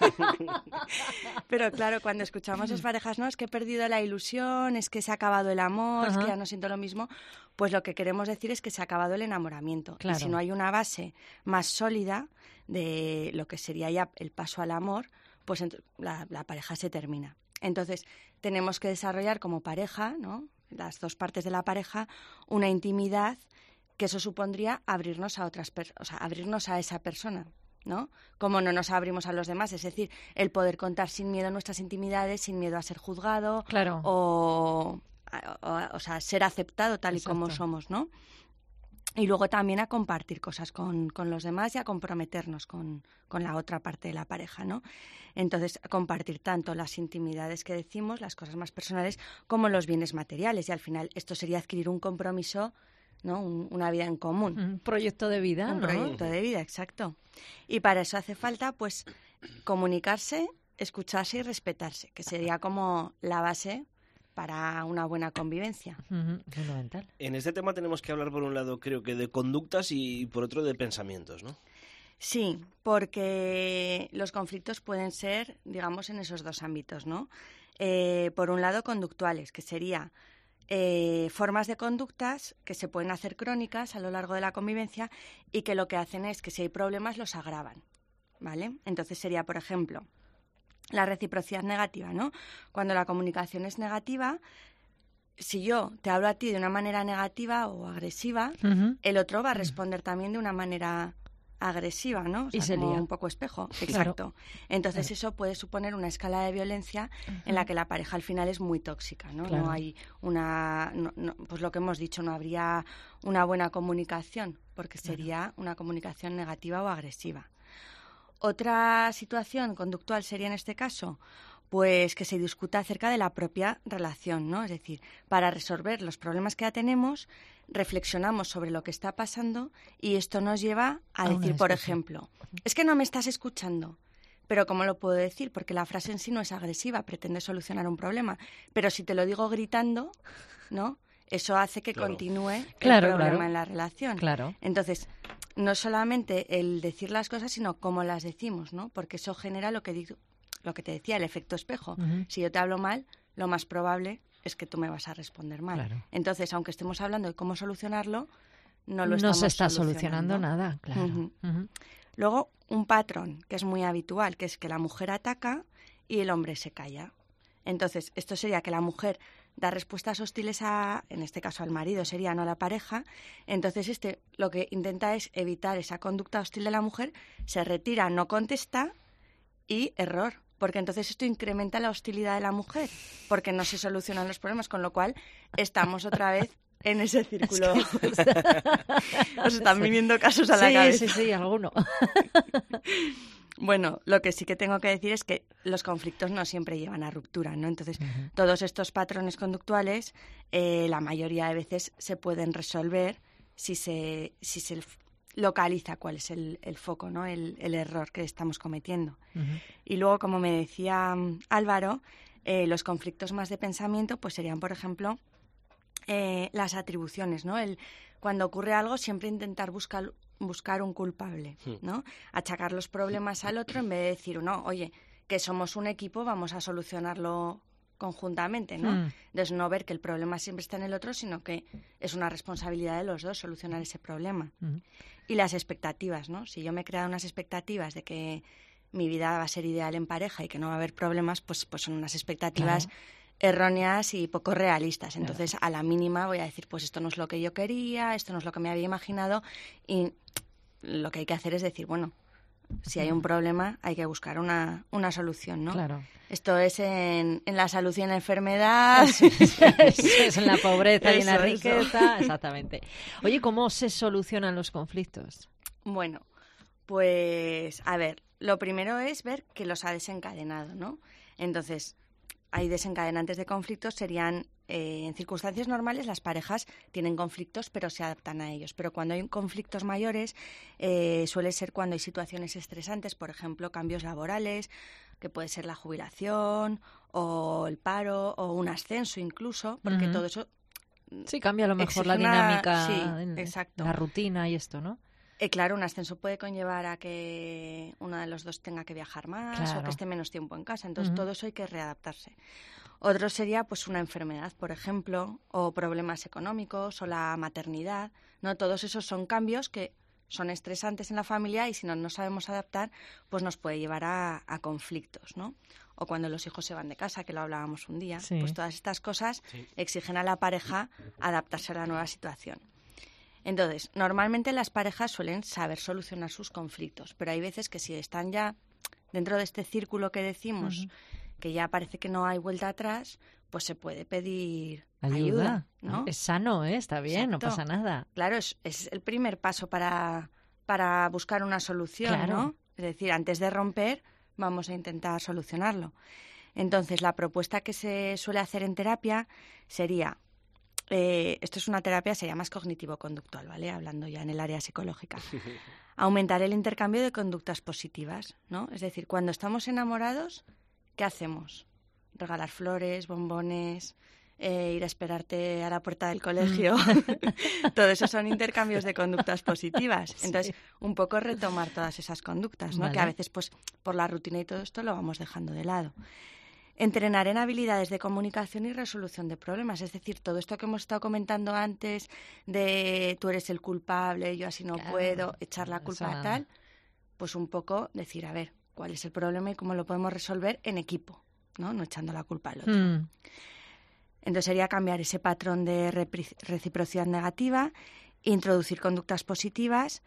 Pero claro, cuando escuchamos a las parejas, no, es que he perdido la ilusión, es que se ha acabado el amor, Ajá. es que ya no siento lo mismo, pues lo que queremos decir es que se ha acabado el enamoramiento. Claro. Y si no hay una base más sólida de lo que sería ya el paso al amor, pues la, la pareja se termina. Entonces, tenemos que desarrollar como pareja, ¿no?, las dos partes de la pareja, una intimidad que eso supondría abrirnos a otras per- o sea, abrirnos a esa persona, ¿no? Como no nos abrimos a los demás, es decir, el poder contar sin miedo nuestras intimidades, sin miedo a ser juzgado, claro. o, o, o sea, ser aceptado tal Exacto. y como somos, ¿no? Y luego también a compartir cosas con, con los demás y a comprometernos con, con la otra parte de la pareja, ¿no? Entonces, compartir tanto las intimidades que decimos, las cosas más personales, como los bienes materiales. Y al final esto sería adquirir un compromiso, ¿no? Un, una vida en común. Un proyecto de vida, Un ¿no? proyecto de vida, exacto. Y para eso hace falta, pues, comunicarse, escucharse y respetarse, que sería como la base para una buena convivencia. Uh-huh. Fundamental. En este tema tenemos que hablar, por un lado, creo que de conductas y por otro de pensamientos, ¿no? Sí, porque los conflictos pueden ser, digamos, en esos dos ámbitos, ¿no? Eh, por un lado, conductuales, que sería Eh, formas de conductas que se pueden hacer crónicas a lo largo de la convivencia y que lo que hacen es que si hay problemas los agravan, ¿vale? Entonces sería, por ejemplo, la reciprocidad negativa, ¿no? Cuando la comunicación es negativa, si yo te hablo a ti de una manera negativa o agresiva, uh-huh. el otro va a responder también de una manera agresiva, ¿no? O sea, y se como lía. un poco espejo. Exacto. Claro. Entonces claro. eso puede suponer una escala de violencia uh-huh. en la que la pareja al final es muy tóxica, ¿no? Claro. No hay una... No, no, pues lo que hemos dicho, no habría una buena comunicación, porque sería claro. una comunicación negativa o agresiva. Otra situación conductual sería en este caso, pues que se discuta acerca de la propia relación, ¿no? Es decir, para resolver los problemas que ya tenemos, reflexionamos sobre lo que está pasando y esto nos lleva a, a decir, por ejemplo, es que no me estás escuchando. Pero ¿cómo lo puedo decir? Porque la frase en sí no es agresiva, pretende solucionar un problema. Pero si te lo digo gritando, ¿no? Eso hace que claro. continúe claro, el problema claro. en la relación. Claro. Entonces, no solamente el decir las cosas, sino cómo las decimos, ¿no? Porque eso genera lo que digo, lo que te decía, el efecto espejo. Uh-huh. Si yo te hablo mal, lo más probable es que tú me vas a responder mal. Claro. Entonces, aunque estemos hablando de cómo solucionarlo, no lo no estamos se está solucionando. solucionando nada, claro. Uh-huh. Uh-huh. Luego, un patrón que es muy habitual, que es que la mujer ataca y el hombre se calla. Entonces, esto sería que la mujer da respuestas hostiles a, en este caso al marido, sería no a la pareja. Entonces, este lo que intenta es evitar esa conducta hostil de la mujer, se retira, no contesta y error. Porque entonces esto incrementa la hostilidad de la mujer, porque no se solucionan los problemas, con lo cual estamos otra vez en ese círculo. Es que... Os están viniendo casos a la sí, cabeza. Sí, sí, sí, alguno. Bueno, lo que sí que tengo que decir es que los conflictos no siempre llevan a ruptura, ¿no? Entonces, uh-huh. todos estos patrones conductuales, eh, la mayoría de veces se pueden resolver si se, si se localiza cuál es el, el foco, ¿no? El, el error que estamos cometiendo. Uh-huh. Y luego, como me decía um, Álvaro, eh, los conflictos más de pensamiento pues serían, por ejemplo, eh, las atribuciones, ¿no? El, cuando ocurre algo, siempre intentar buscar, buscar un culpable, ¿no? Achacar los problemas al otro en vez de decir, no, oye, que somos un equipo, vamos a solucionarlo conjuntamente, ¿no? Mm. Entonces, no ver que el problema siempre está en el otro, sino que es una responsabilidad de los dos solucionar ese problema. Mm. Y las expectativas, ¿no? Si yo me he creado unas expectativas de que mi vida va a ser ideal en pareja y que no va a haber problemas, pues, pues son unas expectativas claro. erróneas y poco realistas. Entonces, claro. a la mínima voy a decir, pues esto no es lo que yo quería, esto no es lo que me había imaginado, y lo que hay que hacer es decir, bueno, si hay un problema, hay que buscar una, una solución, ¿no? Claro. Esto es en, en la salud y en la enfermedad. Eso es en la pobreza y en la eso, riqueza. Eso. Exactamente. Oye, ¿cómo se solucionan los conflictos? Bueno, pues, a ver, lo primero es ver que los ha desencadenado, ¿no? Entonces, hay desencadenantes de conflictos, serían... Eh, en circunstancias normales las parejas tienen conflictos pero se adaptan a ellos, pero cuando hay conflictos mayores eh, suele ser cuando hay situaciones estresantes, por ejemplo cambios laborales, que puede ser la jubilación o el paro o un ascenso incluso, porque uh-huh. todo eso Sí, cambia a lo mejor la dinámica, una... sí, exacto. la rutina y esto, ¿no? Eh, claro, un ascenso puede conllevar a que uno de los dos tenga que viajar más claro. o que esté menos tiempo en casa. Entonces, uh-huh. todo eso hay que readaptarse. Otro sería pues una enfermedad, por ejemplo, o problemas económicos o la maternidad, ¿no? Todos esos son cambios que son estresantes en la familia y si no nos sabemos adaptar, pues nos puede llevar a, a conflictos, ¿no? O cuando los hijos se van de casa, que lo hablábamos un día, sí. pues todas estas cosas sí. exigen a la pareja adaptarse a la nueva situación. Entonces, normalmente las parejas suelen saber solucionar sus conflictos, pero hay veces que si están ya dentro de este círculo que decimos, uh-huh. que ya parece que no hay vuelta atrás, pues se puede pedir ayuda, ayuda ¿no? Es sano, ¿eh? Está bien, Exacto. no pasa nada. Claro, es, es el primer paso para, para buscar una solución, claro. ¿no? Es decir, antes de romper, vamos a intentar solucionarlo. Entonces, la propuesta que se suele hacer en terapia sería... Eh, esto es una terapia, sería más cognitivo-conductual, ¿vale? Hablando ya en el área psicológica. Aumentar el intercambio de conductas positivas, ¿no? Es decir, cuando estamos enamorados, ¿qué hacemos? Regalar flores, bombones, eh, ir a esperarte a la puerta del colegio. Todo eso son intercambios de conductas positivas. Entonces, sí. un poco retomar todas esas conductas, ¿no? Vale. Que a veces, pues, por la rutina y todo esto lo vamos dejando de lado. Entrenar en habilidades de comunicación y resolución de problemas. Es decir, todo esto que hemos estado comentando antes de tú eres el culpable, yo así no claro. puedo, echar la culpa a tal, pues un poco decir, a ver, cuál es el problema y cómo lo podemos resolver en equipo, ¿no? No echando la culpa al otro. Mm. Entonces sería cambiar ese patrón de repri- reciprocidad negativa, introducir conductas positivas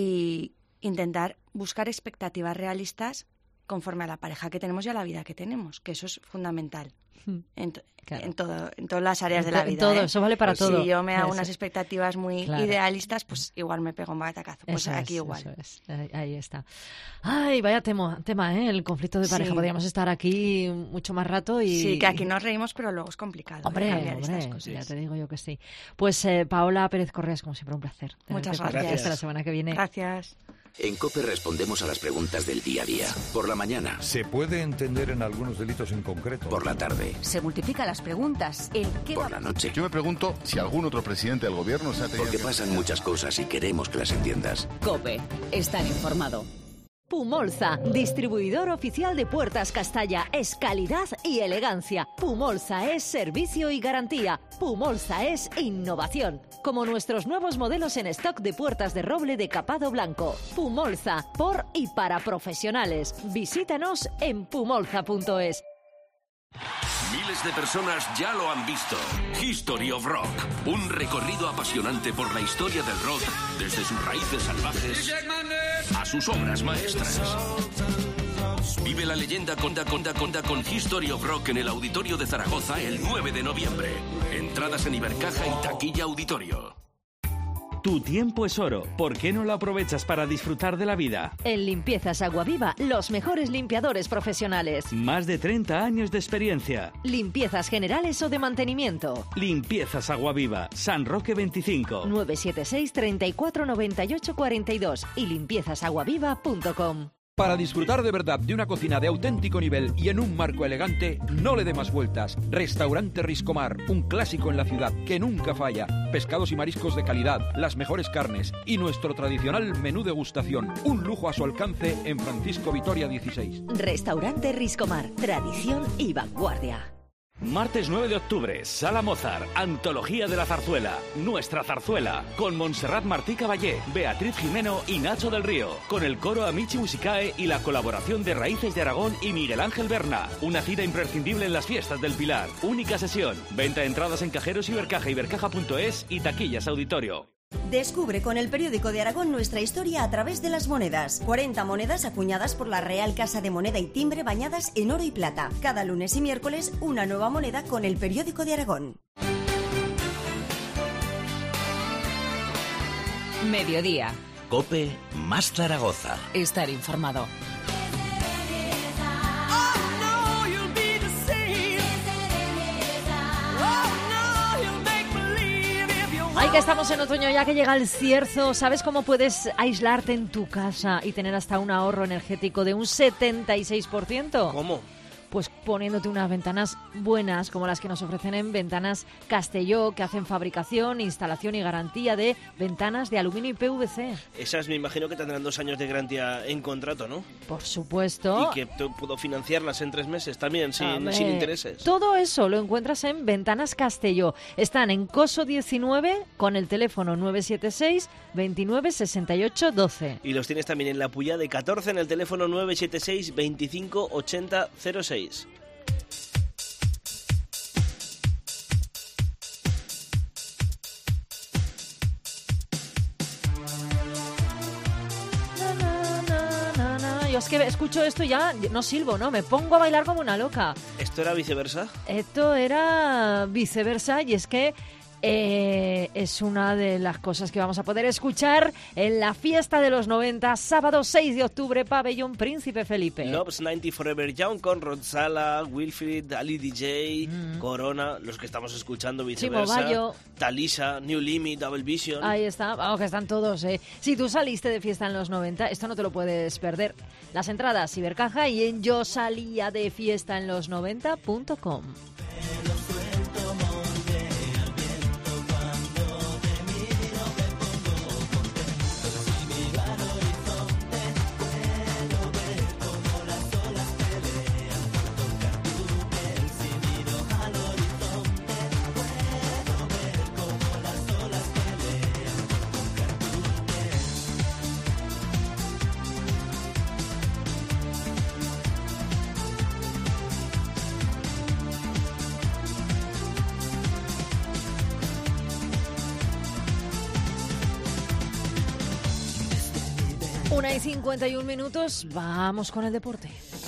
y intentar buscar expectativas realistas conforme a la pareja que tenemos y a la vida que tenemos, que eso es fundamental en, to- claro. en, todo, en todas las áreas en de la to- vida. Todo, ¿eh? eso vale para pues todo. Si yo me hago eso. unas expectativas muy claro. idealistas, pues igual me pego un batacazo. Pues eso aquí es, igual. Eso es. Ahí, ahí está. Ay, vaya tema, tema ¿eh? El conflicto de pareja. Sí. Podríamos estar aquí mucho más rato y... Sí, que aquí nos reímos, pero luego es complicado. Hombre, cambiar hombre estas cosas. Ya te digo yo que sí. Pues eh, Paola Pérez Correas, como siempre, un placer. Muchas gracias. Hasta la semana que viene. Gracias. En COPE respondemos a las preguntas del día a día. Por la mañana. ¿Se puede entender en algunos delitos en concreto? Por la tarde. Se multiplican las preguntas. ¿El qué Por la noche. Yo me pregunto si algún otro presidente del gobierno se ha tenido Porque que... pasan muchas cosas y queremos que las entiendas. COPE. Estar informado. Pumolza, distribuidor oficial de Puertas Castalla. Es calidad y elegancia. Pumolza es servicio y garantía. Pumolza es innovación. Como nuestros nuevos modelos en stock de puertas de roble de capado blanco. Pumolza, por y para profesionales. Visítanos en pumolza punto es. Miles de personas ya lo han visto. History of Rock. Un recorrido apasionante por la historia del rock, desde sus raíces salvajes a sus obras maestras. Vive la leyenda conda conda conda con History of Rock en el Auditorio de Zaragoza el nueve de noviembre. Entradas en Ibercaja y taquilla Auditorio. Tu tiempo es oro. ¿Por qué no lo aprovechas para disfrutar de la vida? En Limpiezas Aguaviva, los mejores limpiadores profesionales. Más de treinta años de experiencia. Limpiezas generales o de mantenimiento. Limpiezas Aguaviva, San Roque veinticinco. nueve siete seis, treinta y cuatro, noventa y ocho, cuarenta y dos y limpiezas aguaviva punto com. Para disfrutar de verdad de una cocina de auténtico nivel y en un marco elegante, no le dé más vueltas. Restaurante Riscomar, un clásico en la ciudad que nunca falla. Pescados y mariscos de calidad, las mejores carnes y nuestro tradicional menú degustación. Un lujo a su alcance en Francisco Vitoria dieciséis. Restaurante Riscomar, tradición y vanguardia. Martes nueve de octubre, Sala Mozart, Antología de la Zarzuela, Nuestra Zarzuela, con Montserrat Martí Caballé, Beatriz Jimeno y Nacho del Río, con el coro Amici Musicae y la colaboración de Raíces de Aragón y Miguel Ángel Berna. Una cita imprescindible en las fiestas del Pilar. Única sesión. Venta de entradas en Cajeros Ibercaja, ibercaja punto es y taquillas Auditorio. Descubre con el periódico de Aragón nuestra historia a través de las monedas. cuarenta monedas acuñadas por la Real Casa de Moneda y Timbre bañadas en oro y plata. Cada lunes y miércoles una nueva moneda con el periódico de Aragón. Mediodía. COPE más Zaragoza. Estar informado. Ay, que estamos en otoño, ya que llega el cierzo. ¿Sabes cómo puedes aislarte en tu casa y tener hasta un ahorro energético de un setenta y seis por ciento? ¿Cómo? pues poniéndote unas ventanas buenas como las que nos ofrecen en Ventanas Castelló, que hacen fabricación, instalación y garantía de ventanas de aluminio y P V C. Esas me imagino que tendrán dos años de garantía en contrato, ¿no? Por supuesto. Y que puedo financiarlas en tres meses también, sin, Hombre, sin intereses. Todo eso lo encuentras en Ventanas Castelló. Están en Coso diecinueve con el teléfono nueve siete seis, veintinueve, sesenta y ocho, doce. Y los tienes también en la Puya de catorce en el teléfono nueve siete seis, veinticinco, ochenta, cero seis. Yo es que escucho esto y ya no silbo, ¿no? Me pongo a bailar como una loca. ¿Esto era viceversa? Esto era viceversa y es que Eh, es una de las cosas que vamos a poder escuchar en la fiesta de los noventa, sábado seis de octubre, Pabellón Príncipe Felipe. Love's noventa Forever Young con Rod Sala, Wilfried, Ali D J, mm. Corona, los que estamos escuchando viceversa, Talisa, New Limit, Double Vision. Ahí está, vamos, que están todos. Eh. Si tú saliste de fiesta en los noventa, esto no te lo puedes perder. Las entradas Cibercaja y en yo salía de fiesta en los noventa punto com. Una y cincuenta y un minutos, vamos con el deporte.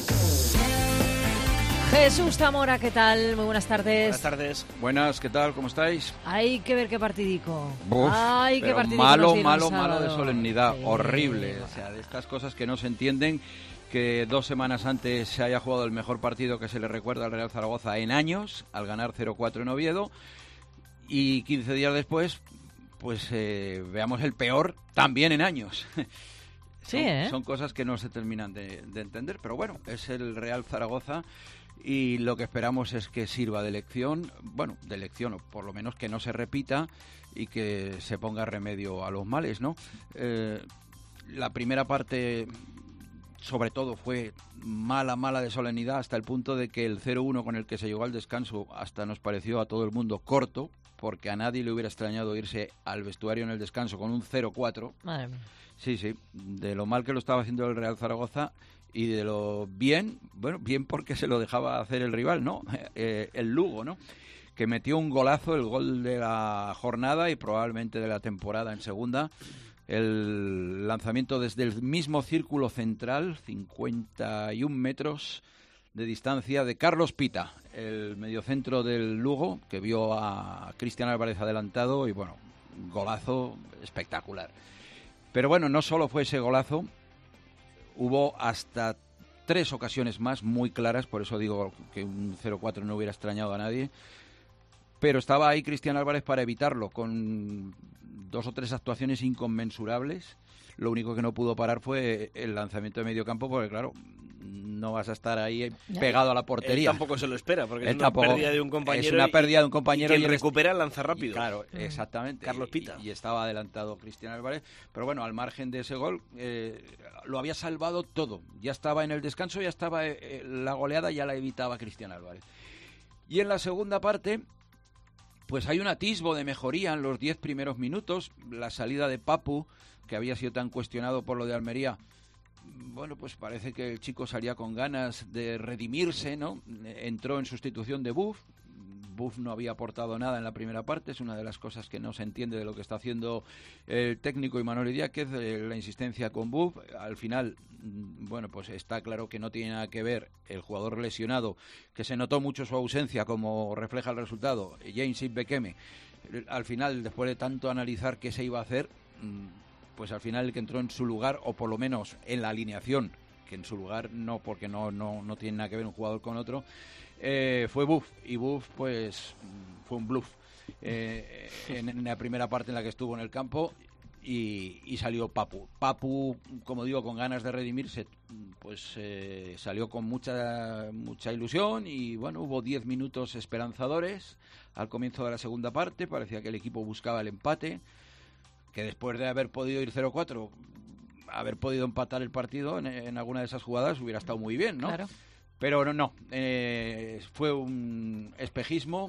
Jesús Zamora, ¿qué tal? Muy buenas tardes. Buenas tardes. Buenas, ¿qué tal? ¿Cómo estáis? Hay que ver qué partidico. Uf, Ay, qué partidico. Malo, malo, malo de solemnidad. Sí. Horrible. O sea, de estas cosas que no se entienden, que dos semanas antes se haya jugado el mejor partido que se le recuerda al Real Zaragoza en años, al ganar cero cuatro en Oviedo, y quince días después, pues eh, veamos el peor también en años. Sí, son, ¿eh? son cosas que no se terminan de, de entender, pero bueno, es el Real Zaragoza y lo que esperamos es que sirva de lección, bueno, de lección, o por lo menos que no se repita y que se ponga remedio a los males, ¿no? Eh, la primera parte, sobre todo, fue mala, mala de solemnidad, hasta el punto de que el cero uno con el que se llegó al descanso hasta nos pareció a todo el mundo corto, porque a nadie le hubiera extrañado irse al vestuario en el descanso con un cero cuatro. Madre mía. Sí, sí, de lo mal que lo estaba haciendo el Real Zaragoza y de lo bien, bueno, bien porque se lo dejaba hacer el rival, ¿no? Eh, el Lugo, ¿no? Que metió un golazo, el gol de la jornada y probablemente de la temporada en segunda. El lanzamiento desde el mismo círculo central, cincuenta y un metros de distancia, de Carlos Pita, el mediocentro del Lugo, que vio a Cristian Álvarez adelantado y, bueno, golazo espectacular. Pero bueno, no solo fue ese golazo, hubo hasta tres ocasiones más muy claras, por eso digo que un cero cuatro no hubiera extrañado a nadie, pero estaba ahí Cristian Álvarez para evitarlo, con dos o tres actuaciones inconmensurables. Lo único que no pudo parar fue el lanzamiento de medio campo, porque claro, no vas a estar ahí pegado a la portería. Él tampoco se lo espera, porque Él es una tampoco, pérdida de un compañero. Es una pérdida de un compañero. Y quien y recupera lanza rápido. Y claro, mm. exactamente. Carlos Pita. Y, y estaba adelantado Cristian Álvarez. Pero bueno, al margen de ese gol, eh, lo había salvado todo. Ya estaba en el descanso, ya estaba eh, la goleada, ya la evitaba Cristian Álvarez. Y en la segunda parte, pues hay un atisbo de mejoría en los diez primeros minutos. La salida de Papu, que había sido tan cuestionado por lo de Almería, bueno, pues parece que el chico salía con ganas de redimirse, ¿no? Entró en sustitución de Buff. Buff no había aportado nada en la primera parte, es una de las cosas que no se entiende de lo que está haciendo el técnico Imanol Idiáquez, la insistencia con Buff. Al final, bueno, pues está claro que no tiene nada que ver el jugador lesionado, que se notó mucho su ausencia, como refleja el resultado, James Ibekeme. Al final, después de tanto analizar qué se iba a hacer, pues al final el que entró en su lugar, o por lo menos en la alineación, que en su lugar no, porque no, no, no tiene nada que ver un jugador con otro, eh, fue Buff, y Buff pues fue un bluff eh, en, en la primera parte en la que estuvo en el campo, y, y salió Papu. Papu, como digo, con ganas de redimirse, pues eh, salió con mucha mucha ilusión y bueno, hubo diez minutos esperanzadores al comienzo de la segunda parte. Parecía que el equipo buscaba el empate, que después de haber podido ir cero cuatro, haber podido empatar el partido en, en alguna de esas jugadas hubiera estado muy bien, ¿no? Claro. Pero no, no eh, fue un espejismo.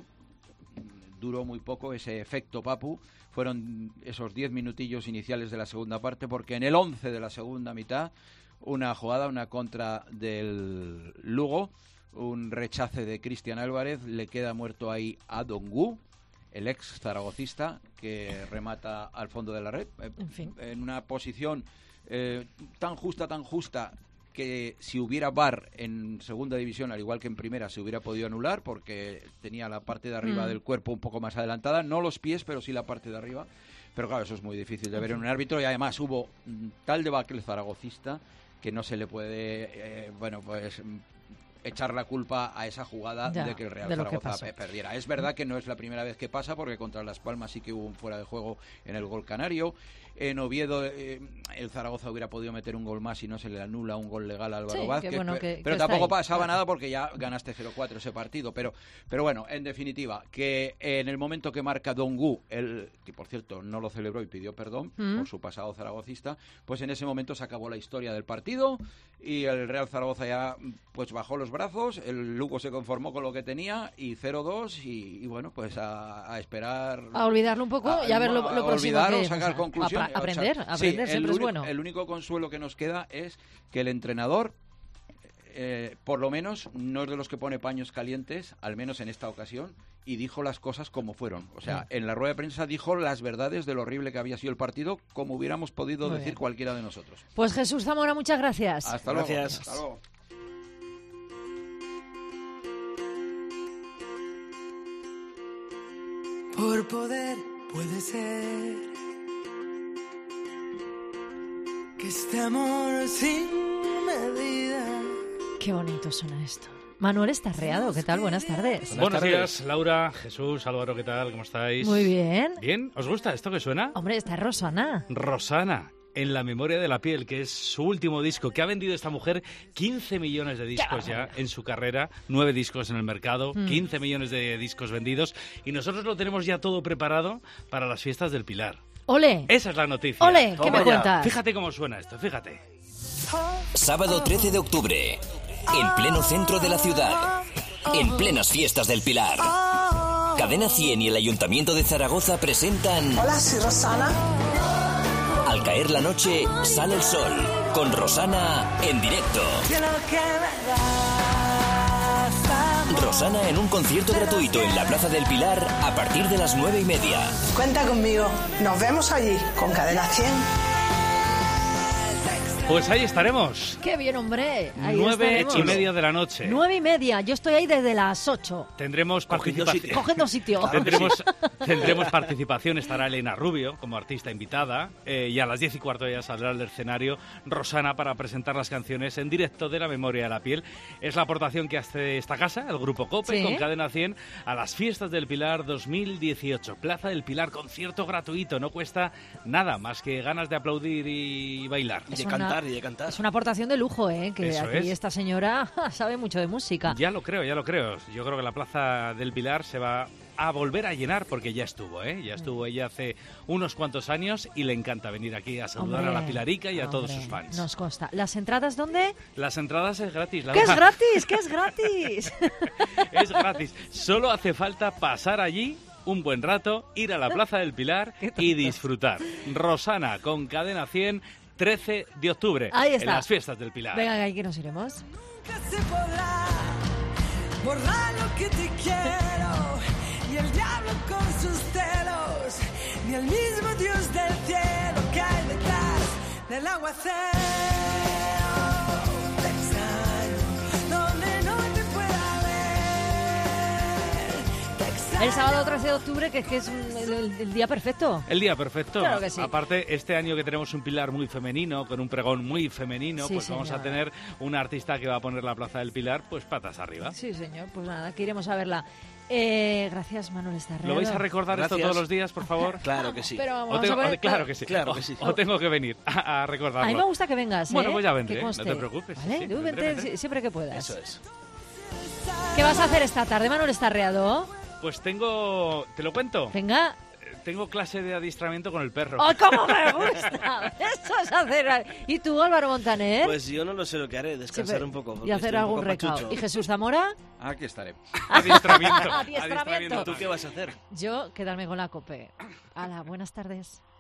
Duró muy poco ese efecto Papu. Fueron esos diez minutillos iniciales de la segunda parte, porque en el once de la segunda mitad, una jugada, una contra del Lugo, un rechace de Cristian Álvarez, le queda muerto ahí a Dongu, el ex zaragocista, que remata al fondo de la red, en, fin. en una posición eh, tan justa, tan justa, que si hubiera V A R en segunda división, al igual que en primera, se hubiera podido anular, porque tenía la parte de arriba mm. del cuerpo un poco más adelantada, no los pies, pero sí la parte de arriba. Pero claro, eso es muy difícil de ver en un árbitro, y además hubo tal debacle zaragocista que no se le puede, eh, bueno, pues echar la culpa a esa jugada ya, de que el Real Zaragoza perdiera. Es verdad que no es la primera vez que pasa, porque contra Las Palmas sí que hubo un fuera de juego en el gol canario. En Oviedo eh, el Zaragoza hubiera podido meter un gol más y no se le anula un gol legal a Álvaro sí, Vázquez, bueno, pero, que, pero que tampoco pasaba nada porque ya ganaste cero cuatro ese partido, pero pero bueno, en definitiva, que en el momento que marca Dongu, el que por cierto no lo celebró y pidió perdón mm. por su pasado zaragocista, pues en ese momento se acabó la historia del partido y el Real Zaragoza ya pues bajó los brazos, el Lugo se conformó con lo que tenía y cero dos y, y bueno, pues a, a esperar, a olvidarlo un poco a, y a ver lo, lo próximo olvidar que, o sacar o sea, conclusiones, a, aprender, o sea, aprender sí, siempre el, es bueno. El único consuelo que nos queda es que el entrenador eh, por lo menos no es de los que pone paños calientes, al menos en esta ocasión, y dijo las cosas como fueron. O sea, en la rueda de prensa dijo las verdades de lo horrible que había sido el partido, como hubiéramos podido Muy decir bien. cualquiera de nosotros. Pues Jesús Zamora, muchas gracias. Hasta luego. Gracias. Hasta luego. Por poder puede ser que este amor sin medida. Qué bonito suena esto. Manuel Estarreado, ¿qué tal? Buenas tardes. Buenas Buenos tardes. días, Laura, Jesús, Álvaro, ¿qué tal? ¿Cómo estáis? Muy bien. ¿Bien? ¿Os gusta esto que suena? Hombre, esta es Rosana. Rosana, en La memoria de la piel, que es su último disco, que ha vendido esta mujer quince millones de discos ya en su carrera, nueve discos en el mercado, mm. quince millones de discos vendidos, y nosotros lo tenemos ya todo preparado para las fiestas del Pilar. ¡Ole! Esa es la noticia. ¡Ole! ¿Qué me ya. cuentas? Fíjate cómo suena esto, fíjate. Sábado trece de octubre, en pleno centro de la ciudad, en plenas fiestas del Pilar. Cadena cien y el Ayuntamiento de Zaragoza presentan... Hola, soy Rosana. Al caer la noche, sale el sol, con Rosana en directo. Rosana en un concierto gratuito en la Plaza del Pilar a partir de las nueve y media. Cuenta conmigo, nos vemos allí, con Cadena cien. Pues ahí estaremos. ¡Qué bien, hombre! Ahí Nueve estaremos. y media de la noche. Nueve y media. Yo estoy ahí desde las ocho. Tendremos participación. Cogiendo sitio. Claro tendremos, tendremos participación. Estará Elena Rubio como artista invitada. Eh, y a las diez y cuarto ya saldrá al escenario Rosana para presentar las canciones en directo de La memoria de la piel. Es la aportación que hace esta casa, el Grupo COPE, ¿sí? con Cadena cien, a las fiestas del Pilar dos mil dieciocho. Plaza del Pilar, concierto gratuito. No cuesta nada más que ganas de aplaudir y bailar. Y de cantar. Y de cantar. Es una aportación de lujo, ¿eh? Que Eso aquí es. esta señora sabe mucho de música. Ya lo creo, ya lo creo. Yo creo que la Plaza del Pilar se va a volver a llenar porque ya estuvo, ¿eh? Ya estuvo ella hace unos cuantos años y le encanta venir aquí a saludar hombre, a la Pilarica y a hombre, todos sus fans. Nos consta. ¿Las entradas dónde? Las entradas es gratis. La ¿Qué verdad. es gratis? ¿Qué es gratis? Es gratis. Solo hace falta pasar allí un buen rato, ir a la Plaza del Pilar y disfrutar. Rosana con Cadena cien, trece de octubre, ahí está. En las fiestas del Pilar. Venga, ahí que nos iremos. Nunca se podrá borrar lo que te quiero, ni el diablo con sus celos, ni el mismo Dios del cielo que hay detrás del aguacero. Te extraño, donde no te pueda ver. Te extraño. El sábado trece de octubre, que es que es un- el, el- el día perfecto. El día perfecto. Claro que sí. Aparte, este año que tenemos un Pilar muy femenino, con un pregón muy femenino, Sí, pues vamos señor. a tener una artista que va a poner la Plaza del Pilar, pues patas arriba. Sí, señor. Pues nada, que iremos a verla. Eh, gracias, Manuel Estarreado. ¿Lo vais a recordar Gracias. esto todos los días, por favor? Claro que sí. Pero vamos O tengo, a ver, o- claro que sí. Claro o, que sí. o tengo que venir a, a recordarlo. A mí me gusta que vengas, ¿eh? Bueno, pues ya vendré, Que no conste. te preocupes. ¿Vale? sí, Tú vendré, vente vendré. si- siempre que puedas. Eso es. ¿Qué vas a hacer esta tarde, Manuel Estarreado? Pues tengo... ¿Te lo cuento? Venga. Tengo clase de adiestramiento con el perro. ¡Oh, cómo me gusta! Eso es hacer... ¿Y tú, Álvaro Montaner? Pues yo no lo sé lo que haré, descansar Sí, un poco. y porque hacer estoy un algún poco recao. pachucho. ¿Y Jesús Zamora? Aquí estaré. Adiestramiento. Adiestramiento. ¿Tú qué vas a hacer? Yo, quedarme con la COPE. Hala, buenas tardes.